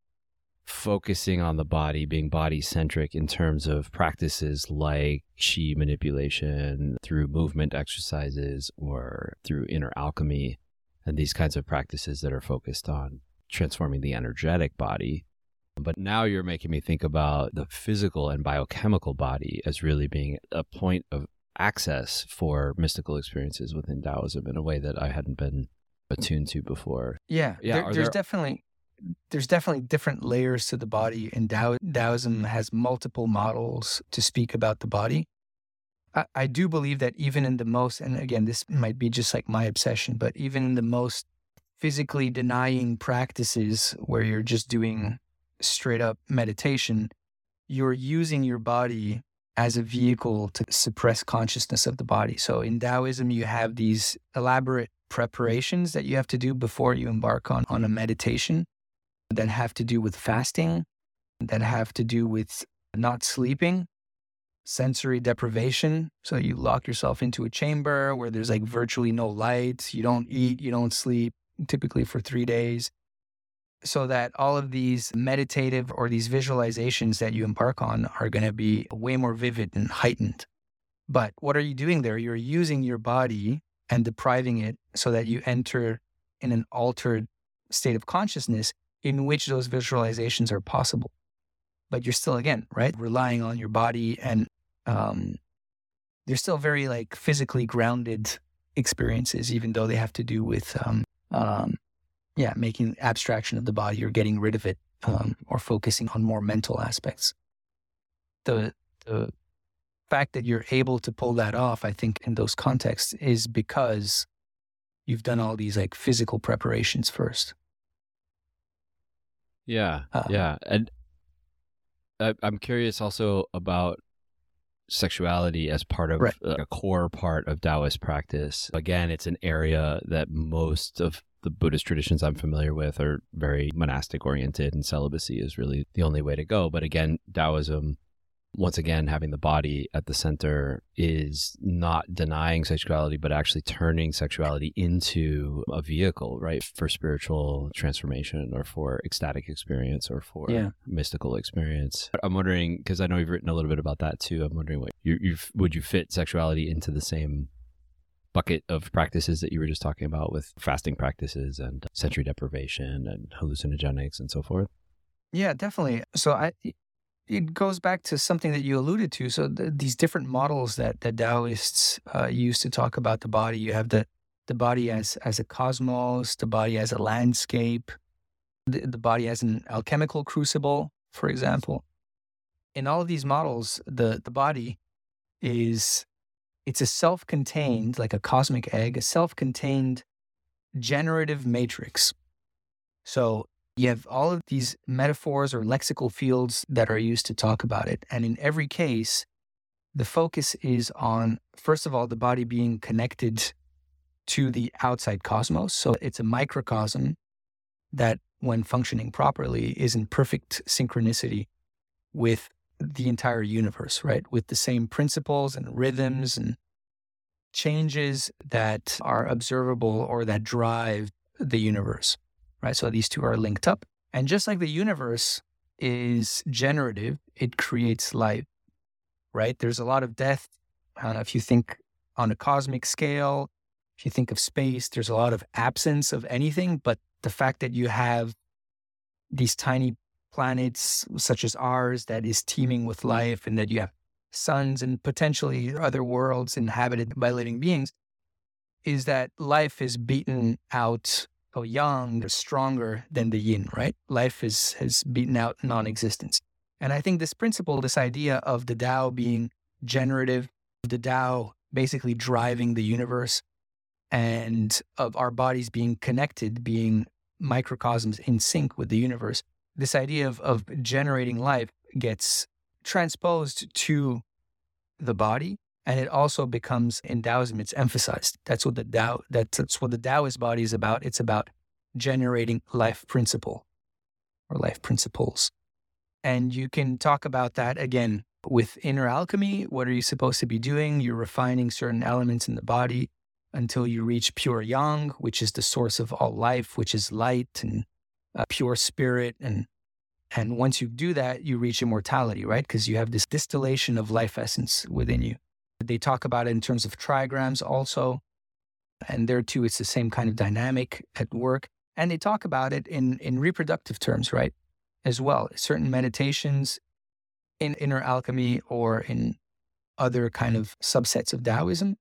focusing on the body, being body-centric in terms of practices like qi manipulation through movement exercises or through inner alchemy, and these kinds of practices that are focused on transforming the energetic body. But now you're making me think about the physical and biochemical body as really being a point of access for mystical experiences within Taoism in a way that I hadn't been attuned to before. Yeah, Yeah, there, are there's there- definitely there's definitely different layers to the body, and Tao, Taoism has multiple models to speak about the body. I, I do believe that even in the most, and again, this might be just like my obsession, but even in the most physically denying practices where you're just doing straight up meditation, you're using your body as a vehicle to suppress consciousness of the body. So in Taoism, you have these elaborate preparations that you have to do before you embark on, on a meditation that have to do with fasting, that have to do with not sleeping, sensory deprivation. So you lock yourself into a chamber where there's like virtually no light. You don't eat, you don't sleep, typically for three days. So that all of these meditative or these visualizations that you embark on are going to be way more vivid and heightened. But what are you doing there? You're using your body and depriving it so that you enter in an altered state of consciousness in which those visualizations are possible. But you're still, again, right, relying on your body, and um, they're still very like physically grounded experiences, even though they have to do with, um, um, yeah, making abstraction of the body or getting rid of it, um, or focusing on more mental aspects. The the fact that you're able to pull that off, I think, in those contexts is because you've done all these like physical preparations first. Yeah, Uh, yeah. And I, I'm curious also about sexuality as part of Right. uh, a core part of Taoist practice. Again, it's an area that most of the Buddhist traditions I'm familiar with are very monastic oriented, and celibacy is really the only way to go. But again, Taoism, once again, having the body at the center, is not denying sexuality, but actually turning sexuality into a vehicle, right, for spiritual transformation or for ecstatic experience or for Yeah. mystical experience. I'm wondering, because I know you've written a little bit about that too, I'm wondering, what you you've, would you fit sexuality into the same bucket of practices that you were just talking about with fasting practices and sensory deprivation and hallucinogenics and so forth? Yeah, definitely. So I, it goes back to something that you alluded to. So the, these different models that the Taoists uh, use to talk about the body. You have the the body as as a cosmos, the body as a landscape, the, the body as an alchemical crucible, for example. In all of these models, the the body is it's a self-contained, like a cosmic egg, a self-contained generative matrix. So you have all of these metaphors or lexical fields that are used to talk about it. And in every case, the focus is on, first of all, the body being connected to the outside cosmos. So it's a microcosm that, when functioning properly, is in perfect synchronicity with the entire universe, right? With the same principles and rhythms and changes that are observable or that drive the universe. Right, so these two are linked up. And just like the universe is generative, it creates life, right? There's a lot of death. Uh, if you think on a cosmic scale, if you think of space, there's a lot of absence of anything. But the fact that you have these tiny planets such as ours that is teeming with life, and that you have suns and potentially other worlds inhabited by living beings, is that life is beaten out. So yang is stronger than the yin, right? Life is has beaten out non-existence. And I think this principle, this idea of the Tao being generative, the Tao basically driving the universe, and of our bodies being connected, being microcosms in sync with the universe, this idea of, of generating life gets transposed to the body, and it also becomes, in Taoism, it's emphasized. That's what the Tao, that's what the Taoist body is about. It's about generating life principle or life principles. And you can talk about that again with inner alchemy. What are you supposed to be doing? You're refining certain elements in the body until you reach pure yang, which is the source of all life, which is light and uh, pure spirit. And and once you do that, you reach immortality, right? Because you have this distillation of life essence within you. They talk about it in terms of trigrams also. And there too, it's the same kind of dynamic at work. And they talk about it in, in reproductive terms, right? As well. Certain meditations in inner alchemy or in other kind of subsets of Taoism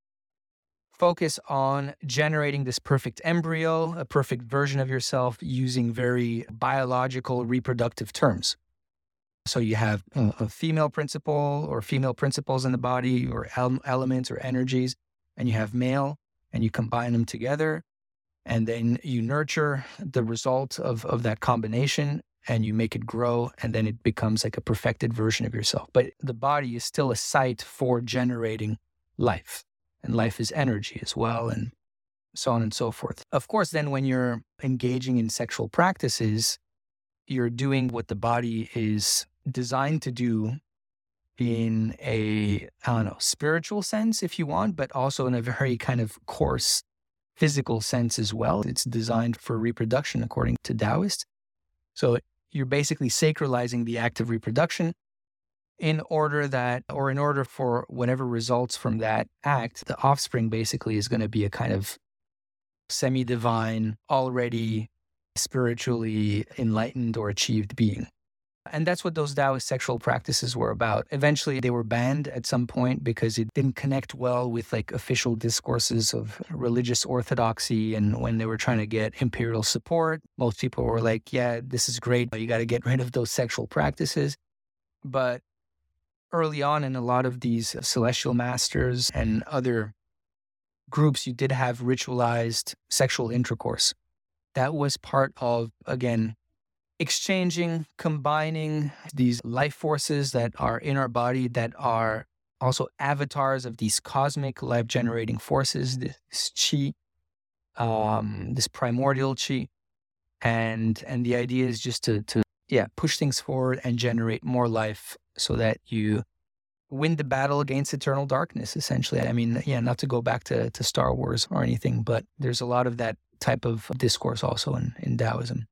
focus on generating this perfect embryo, a perfect version of yourself using very biological reproductive terms. So you have a, a female principle or female principles in the body or el- elements or energies, and you have male, and you combine them together, and then you nurture the result of, of that combination, and you make it grow, and then it becomes like a perfected version of yourself. But the body is still a site for generating life. And life is energy as well, and so on and so forth. Of course, then when you're engaging in sexual practices, you're doing what the body is designed to do in a, I don't know, spiritual sense, if you want, but also in a very kind of coarse physical sense as well. It's designed for reproduction according to Taoists. So you're basically sacralizing the act of reproduction in order that, or in order for whatever results from that act, the offspring basically is going to be a kind of semi-divine, already spiritually enlightened or achieved being. And that's what those Taoist sexual practices were about. Eventually, they were banned at some point because it didn't connect well with like official discourses of religious orthodoxy. And when they were trying to get imperial support, most people were like, yeah, this is great, but you got to get rid of those sexual practices. But early on in a lot of these celestial masters and other groups, you did have ritualized sexual intercourse. That was part of, again, exchanging, combining these life forces that are in our body that are also avatars of these cosmic life-generating forces, this chi, um, this primordial chi. And and the idea is just to, to yeah, push things forward and generate more life so that you win the battle against eternal darkness, essentially. I mean, yeah, not to go back to, to Star Wars or anything, but there's a lot of that type of discourse also in, in Taoism.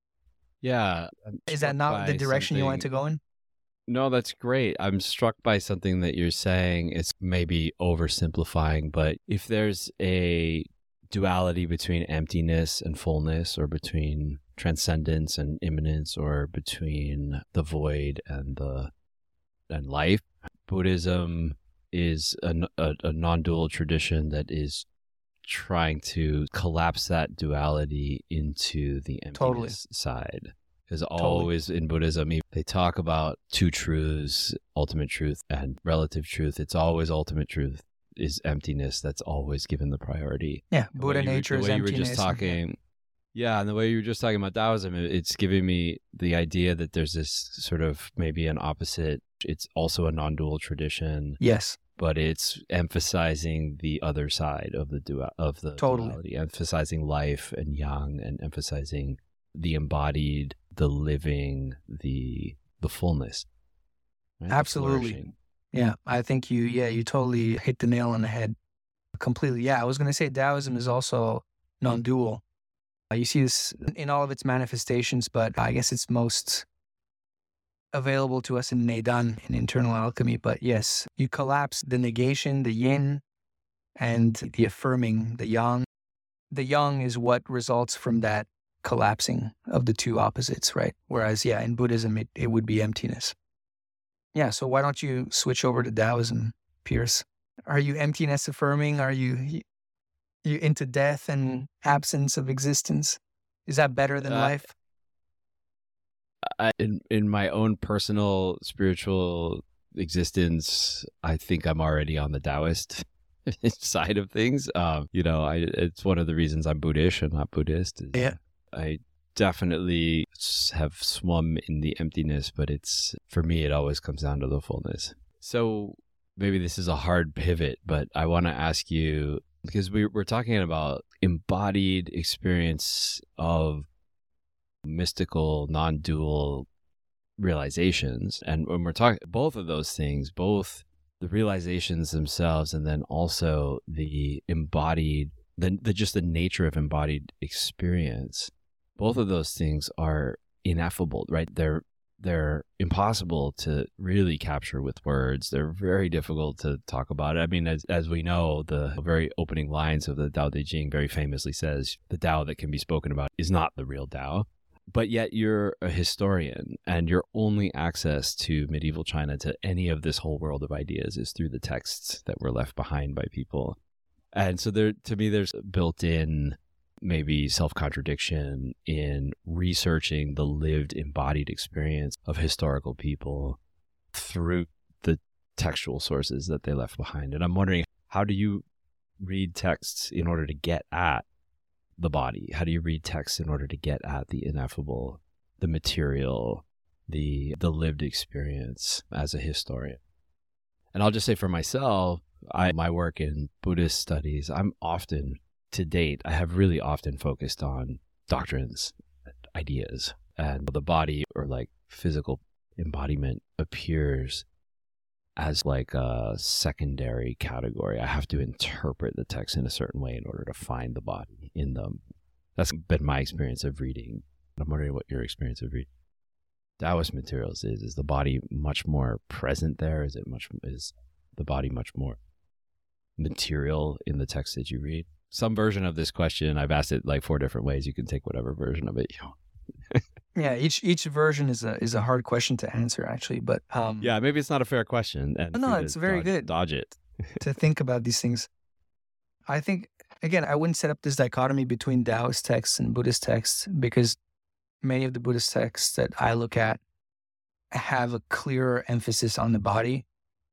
Yeah. Is that not the direction you want to go in? No, that's great. I'm struck by something that you're saying. It's maybe oversimplifying, but if there's a duality between emptiness and fullness, or between transcendence and immanence, or between the void and the and life, Buddhism is a, a, a non-dual tradition that is trying to collapse that duality into the emptiness totally. Side. Because totally. Always in Buddhism, they talk about two truths, ultimate truth and relative truth. It's always ultimate truth is emptiness. That's always given the priority. Yeah, Buddha nature is emptiness. The way you were just talking, yeah, and the way you were just talking about Taoism, it's giving me the idea that there's this sort of maybe an opposite. It's also a non-dual tradition. Yes. But it's emphasizing the other side of the dual of the totally. Duality, emphasizing life and yang, and emphasizing the embodied, the living, the the fullness. Right? Absolutely. Yeah, I think you. Yeah, you totally hit the nail on the head. Completely. Yeah, I was going to say Taoism is also non-dual. Uh, you see this in all of its manifestations, but I guess it's most available to us in Neidan, in internal alchemy. But yes, you collapse the negation, the yin, and the affirming, the yang. The yang is what results from that collapsing of the two opposites, right? Whereas, yeah, in Buddhism, it, it would be emptiness. Yeah, so why don't you switch over to Taoism, Piers? Are you emptiness affirming? Are you you into death and absence of existence? Is that better than uh, life? I, in in my own personal spiritual existence, I think I'm already on the Taoist side of things. Um, you know, I it's one of the reasons I'm Buddhist and not Buddhist. Yeah, I definitely have swum in the emptiness, but it's, for me, it always comes down to the fullness. So maybe this is a hard pivot, but I want to ask you, because we, we're talking about embodied experience of mystical, non-dual realizations. And when we're talking both of those things, both the realizations themselves and then also the embodied, the, the just the nature of embodied experience, both of those things are ineffable, right? They're they're impossible to really capture with words. They're very difficult to talk about. I mean, as as we know, the very opening lines of the Tao Te Ching very famously says, the Tao that can be spoken about is not the real Tao. But yet you're a historian, and your only access to medieval China, to any of this whole world of ideas, is through the texts that were left behind by people. And so there, to me, there's built-in maybe self-contradiction in researching the lived embodied experience of historical people through the textual sources that they left behind. And I'm wondering, how do you read texts in order to get at the body? How do you read texts in order to get at the ineffable, the material, the the lived experience as a historian? And I'll just say for myself, I my work in Buddhist studies, I'm often, to date, I have really often focused on doctrines, ideas, and the body, or like physical embodiment, appears as like a secondary category. I have to interpret the text in a certain way in order to find the body in them. That's been my experience of reading. I'm wondering what your experience of reading Taoist materials is. Is the body much more present there? Is it much, is the body much more material in the text that you read? Some version of this question, I've asked it like four different ways. You can take whatever version of it you want. Yeah, each each version is a is a hard question to answer, actually. But um, yeah, maybe it's not a fair question. And no, it's very dodge, good. Dodge it. To think about these things. I think, again, I wouldn't set up this dichotomy between Taoist texts and Buddhist texts, because many of the Buddhist texts that I look at have a clearer emphasis on the body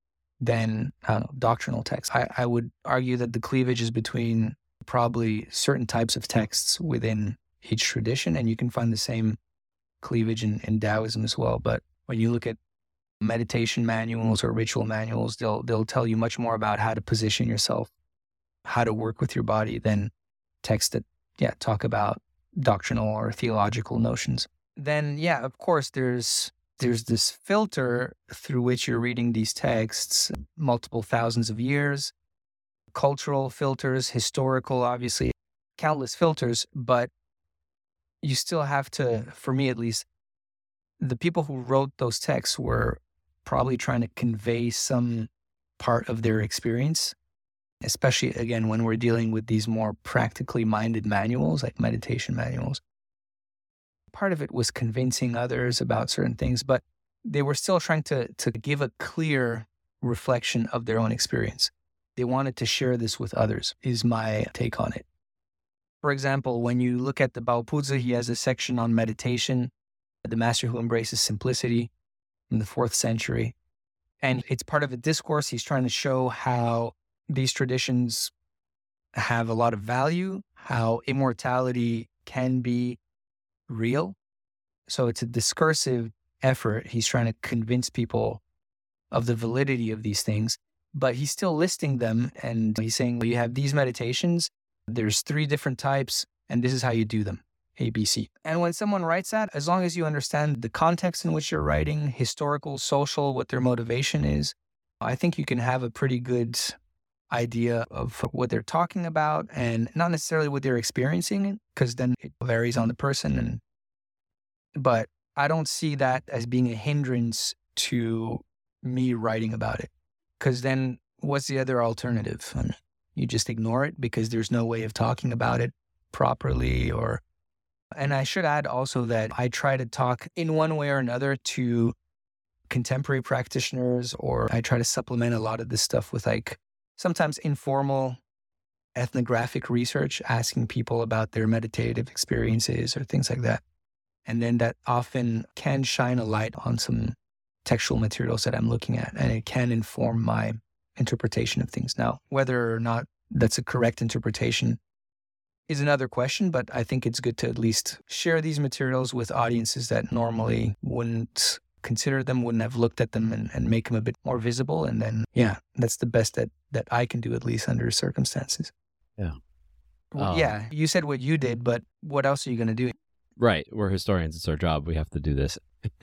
than I don't know, doctrinal texts. I, I would argue that the cleavage is between probably certain types of texts within each tradition, and you can find the same cleavage in, in Taoism as well. But when you look at meditation manuals or ritual manuals, they'll they'll tell you much more about how to position yourself, how to work with your body, than texts that yeah talk about doctrinal or theological notions. Then yeah, of course, there's there's this filter through which you're reading these texts, multiple thousands of years, cultural filters, historical, obviously, countless filters, but you still have to, for me at least, the people who wrote those texts were probably trying to convey some part of their experience, especially, again, when we're dealing with these more practically minded manuals, like meditation manuals. Part of it was convincing others about certain things, but they were still trying to, to give a clear reflection of their own experience. They wanted to share this with others, is my take on it. For example, when you look at the Baopuzi, he has a section on meditation, the master who embraces simplicity, in the fourth century. And it's part of a discourse. He's trying to show how these traditions have a lot of value, how immortality can be real. So it's a discursive effort. He's trying to convince people of the validity of these things, but he's still listing them. And he's saying, well, you have these meditations, there's three different types, and this is how you do them, A, B, C. And when someone writes that, as long as you understand the context in which you're writing, historical, social, what their motivation is, I think you can have a pretty good idea of what they're talking about, and not necessarily what they're experiencing, because then it varies on the person. And but I don't see that as being a hindrance to me writing about it, because then what's the other alternative? I mean, you just ignore it because there's no way of talking about it properly. Or, and I should add also that I try to talk in one way or another to contemporary practitioners, or I try to supplement a lot of this stuff with like sometimes informal ethnographic research, asking people about their meditative experiences or things like that. And then that often can shine a light on some textual materials that I'm looking at, and it can inform my interpretation of things. Now, whether or not that's a correct interpretation is another question, but I think it's good to at least share these materials with audiences that normally wouldn't consider them, wouldn't have looked at them, and, and make them a bit more visible. And then, yeah, that's the best that, that I can do, at least under circumstances. Yeah. Well, Um, yeah, you said what you did, but what else are you going to do? Right. We're historians. It's our job. We have to do this.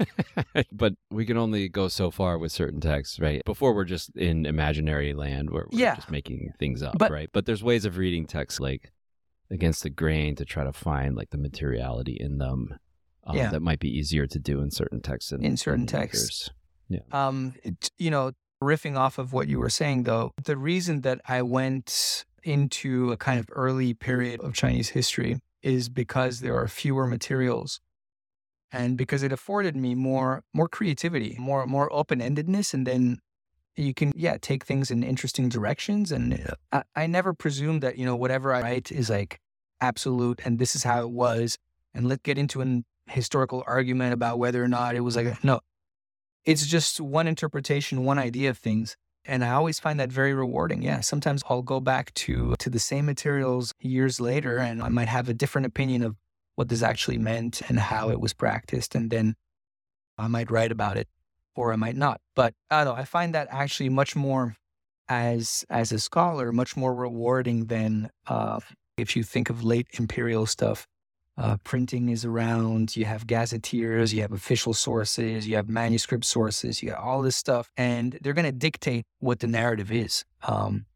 But we can only go so far with certain texts, right? Before we're just in imaginary land where we're Yeah. just making things up, But- right? But there's ways of reading texts like against the grain to try to find like the materiality in them um, Yeah. that might be easier to do in certain texts than In certain than texts. others. Um, it, you know, riffing off of what you were saying, though, the reason that I went into a kind of early period of Chinese history is because there are fewer materials, and because it afforded me more more creativity, more more open-endedness, and then you can yeah take things in interesting directions. And I, I never presumed that, you know, whatever I write is like absolute and this is how it was, and let's get into an historical argument about whether or not it was like a, no. It's just one interpretation, one idea of things. And I always find that very rewarding. Yeah, sometimes I'll go back to to the same materials years later, and I might have a different opinion of what this actually meant and how it was practiced. And then I might write about it, or I might not. But I don't know, I find that actually much more, as as a scholar, much more rewarding than uh, if you think of late imperial stuff. Uh, printing is around, you have gazetteers, you have official sources, you have manuscript sources, you have all this stuff, and they're going to dictate what the narrative is. Um,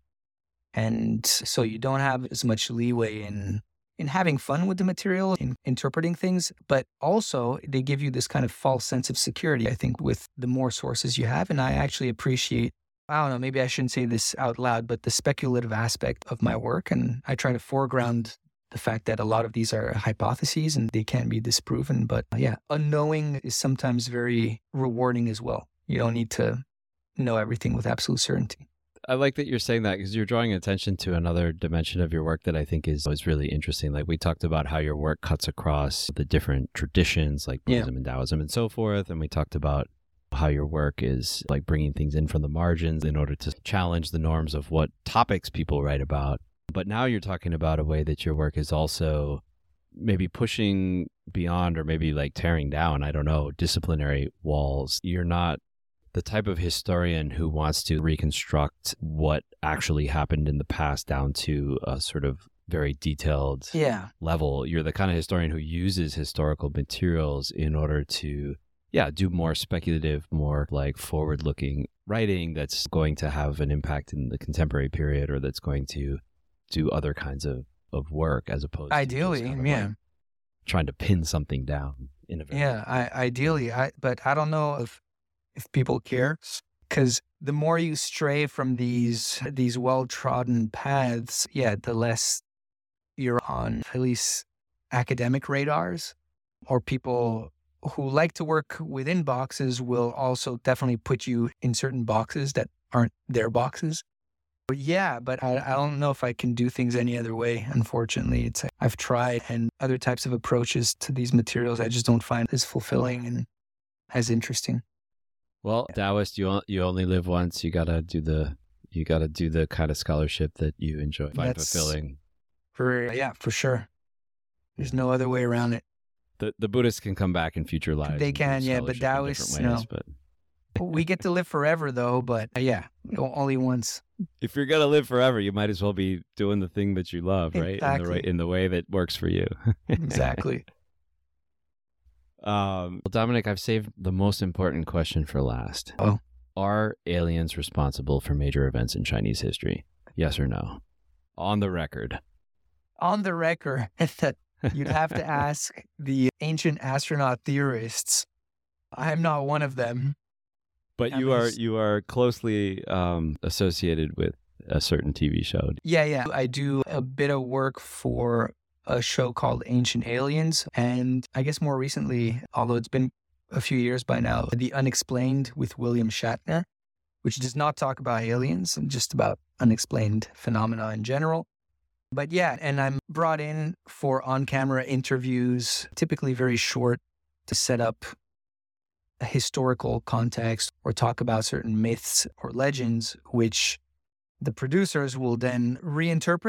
and so you don't have as much leeway in in having fun with the material, in interpreting things, but also they give you this kind of false sense of security, I think, with the more sources you have. And I actually appreciate, I don't know, maybe I shouldn't say this out loud, but the speculative aspect of my work. And I try to foreground the fact that a lot of these are hypotheses and they can't be disproven. But yeah, unknowing is sometimes very rewarding as well. You don't need to know everything with absolute certainty. I like that you're saying that because you're drawing attention to another dimension of your work that I think is, is really interesting. Like we talked about how your work cuts across the different traditions like Buddhism Yeah. and Taoism and so forth. And we talked about how your work is like bringing things in from the margins in order to challenge the norms of what topics people write about. But now you're talking about a way that your work is also maybe pushing beyond or maybe like tearing down, I don't know, disciplinary walls. You're not the type of historian who wants to reconstruct what actually happened in the past down to a sort of very detailed Yeah. level. You're the kind of historian who uses historical materials in order to, yeah, do more speculative, more like forward-looking writing that's going to have an impact in the contemporary period or that's going to do other kinds of, of work as opposed Ideally, to just kind of yeah. like trying to pin something down in a very Yeah, I, ideally, I but I don't know if if people care, because the more you stray from these these well trodden paths, yeah, the less you're on at least academic radars, or people who like to work within boxes will also definitely put you in certain boxes that aren't their boxes. But yeah, but I, I don't know if I can do things any other way, unfortunately. It's I've tried, and other types of approaches to these materials I just don't find as fulfilling and as interesting. Well, Taoist, you o- you only live once. You gotta do the you gotta do the kind of scholarship that you enjoy, find That's- fulfilling. For yeah, for sure. There's no other way around it. The the Buddhists can come back in future lives. They and do can, yeah, but scholarship in Taoists, different ways, no. But We get to live forever, though. But uh, yeah, o- only once. if you're gonna live forever, you might as well be doing the thing that you love, right? In the Exactly. right in the way that works for you. Exactly. Um, well, Dominic, I've saved the most important question for last. Oh. Are aliens responsible for major events in Chinese history? Yes or no? On the record. On the record, that you'd have to ask the ancient astronaut theorists. I am not one of them. But At you are least- you are closely um, associated with a certain T V show. Yeah, yeah. I do a bit of work for a show called Ancient Aliens. And I guess more recently, although it's been a few years by now, The Unexplained with William Shatner, which does not talk about aliens, just about unexplained phenomena in general. But yeah, and I'm brought in for on-camera interviews, typically very short, to set up a historical context or talk about certain myths or legends, which the producers will then reinterpret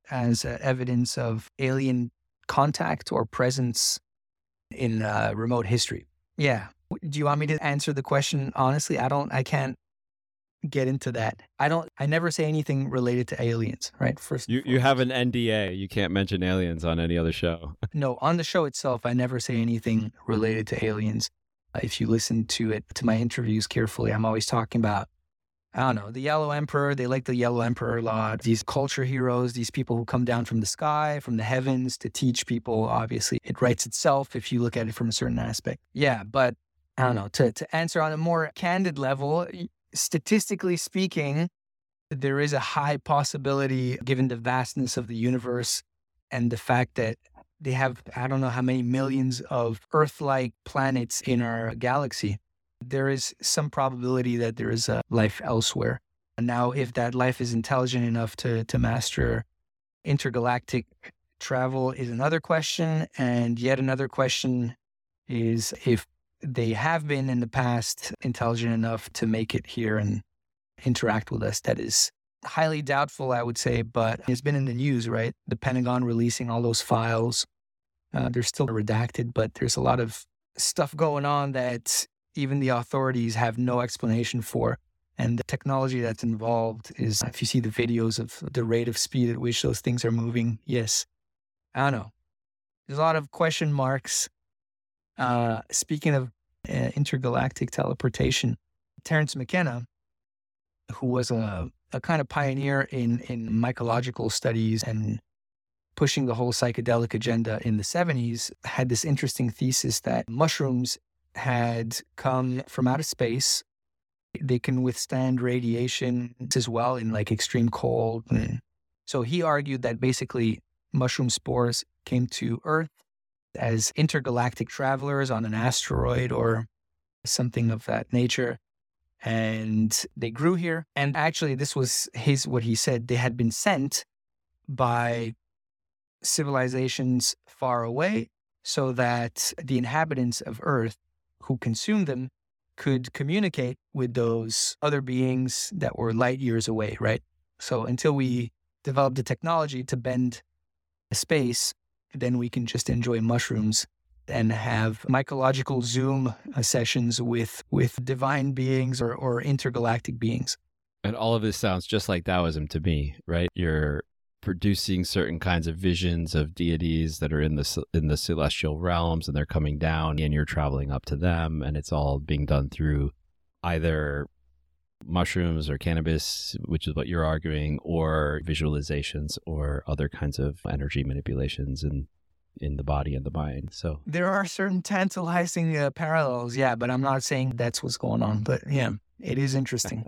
as uh, evidence of alien contact or presence in uh, remote history. Yeah. Do you want me to answer the question honestly? I don't, I can't get into that. I don't, I never say anything related to aliens, right? First, you, you have an N D A. You can't mention aliens on any other show. No, on the show itself, I never say anything related to aliens. Uh, if you listen to it, to my interviews carefully, I'm always talking about, I don't know, the Yellow Emperor. They like the Yellow Emperor a lot. These culture heroes, these people who come down from the sky, from the heavens to teach people. Obviously, it writes itself if you look at it from a certain aspect. Yeah, but I don't know, to, to answer on a more candid level, statistically speaking, there is a high possibility, given the vastness of the universe and the fact that they have, I don't know how many millions of Earth-like planets in our galaxy. There is some probability that there is a life elsewhere. And now, if that life is intelligent enough to, to master intergalactic travel is another question. And yet another question is if they have been in the past intelligent enough to make it here and interact with us. That is highly doubtful, I would say, but it's been in the news, right? The Pentagon releasing all those files. Uh, they're still redacted, but there's a lot of stuff going on that even the authorities have no explanation for. And the technology that's involved is, if you see the videos of the rate of speed at which those things are moving, yes. I don't know. There's a lot of question marks. Uh, speaking of uh, intergalactic teleportation, Terence McKenna, who was a, a kind of pioneer in, in mycological studies and pushing the whole psychedelic agenda in the seventies, had this interesting thesis that mushrooms had come from outer space. They can withstand radiation as well in like extreme cold. And so he argued that basically mushroom spores came to Earth as intergalactic travelers on an asteroid or something of that nature. And they grew here. And actually, this was his, what he said, they had been sent by civilizations far away so that the inhabitants of Earth who consumed them could communicate with those other beings that were light years away, right? So until we develop the technology to bend space, then we can just enjoy mushrooms and have mycological Zoom sessions with, with divine beings or, or intergalactic beings. And all of this sounds just like Taoism to me, right? You're producing certain kinds of visions of deities that are in the in the celestial realms, and they're coming down, and you're traveling up to them, and it's all being done through either mushrooms or cannabis, which is what you're arguing, or visualizations or other kinds of energy manipulations in in the body and the mind. So there are certain tantalizing uh, parallels, yeah, but I'm not saying that's what's going on. But yeah, it is interesting.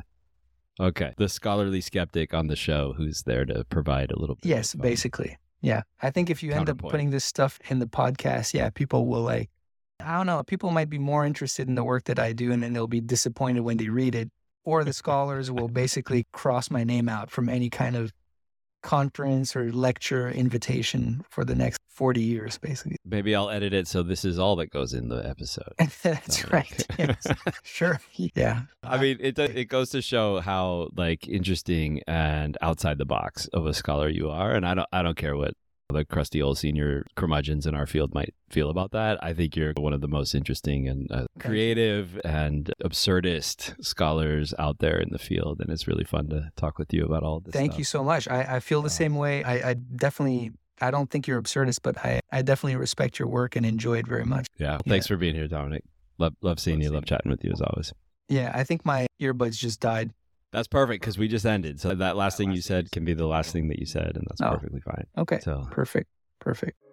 Okay. The scholarly skeptic on the show who's there to provide a little bit. Yes, of, um, basically. Yeah. I think if you end up putting this stuff in the podcast, yeah, people will like, I don't know, people might be more interested in the work that I do and then they'll be disappointed when they read it. Or the scholars will basically cross my name out from any kind of conference or lecture invitation for the next forty years, basically. Maybe I'll edit it so this is all that goes in the episode. That's Sounds right. like. Yes. Sure. Yeah. I mean, it it goes to show how like interesting and outside the box of a scholar you are, and I don't I don't care what the crusty old senior curmudgeons in our field might feel about that. I think you're one of the most interesting and uh, creative and absurdist scholars out there in the field, and it's really fun to talk with you about all this Thank stuff. you so much. I, I feel the same way. I, I definitely, I don't think you're absurdist, but I, I definitely respect your work and enjoy it very much. Yeah. Thanks yeah. for being here, Dominic. Love, love seeing love you. Seeing love chatting with you as always. Yeah. I think my earbuds just died. That's perfect because we just ended. So that last that thing last you said can be the last thing that you said, and that's oh. perfectly fine. Okay. So perfect. Perfect.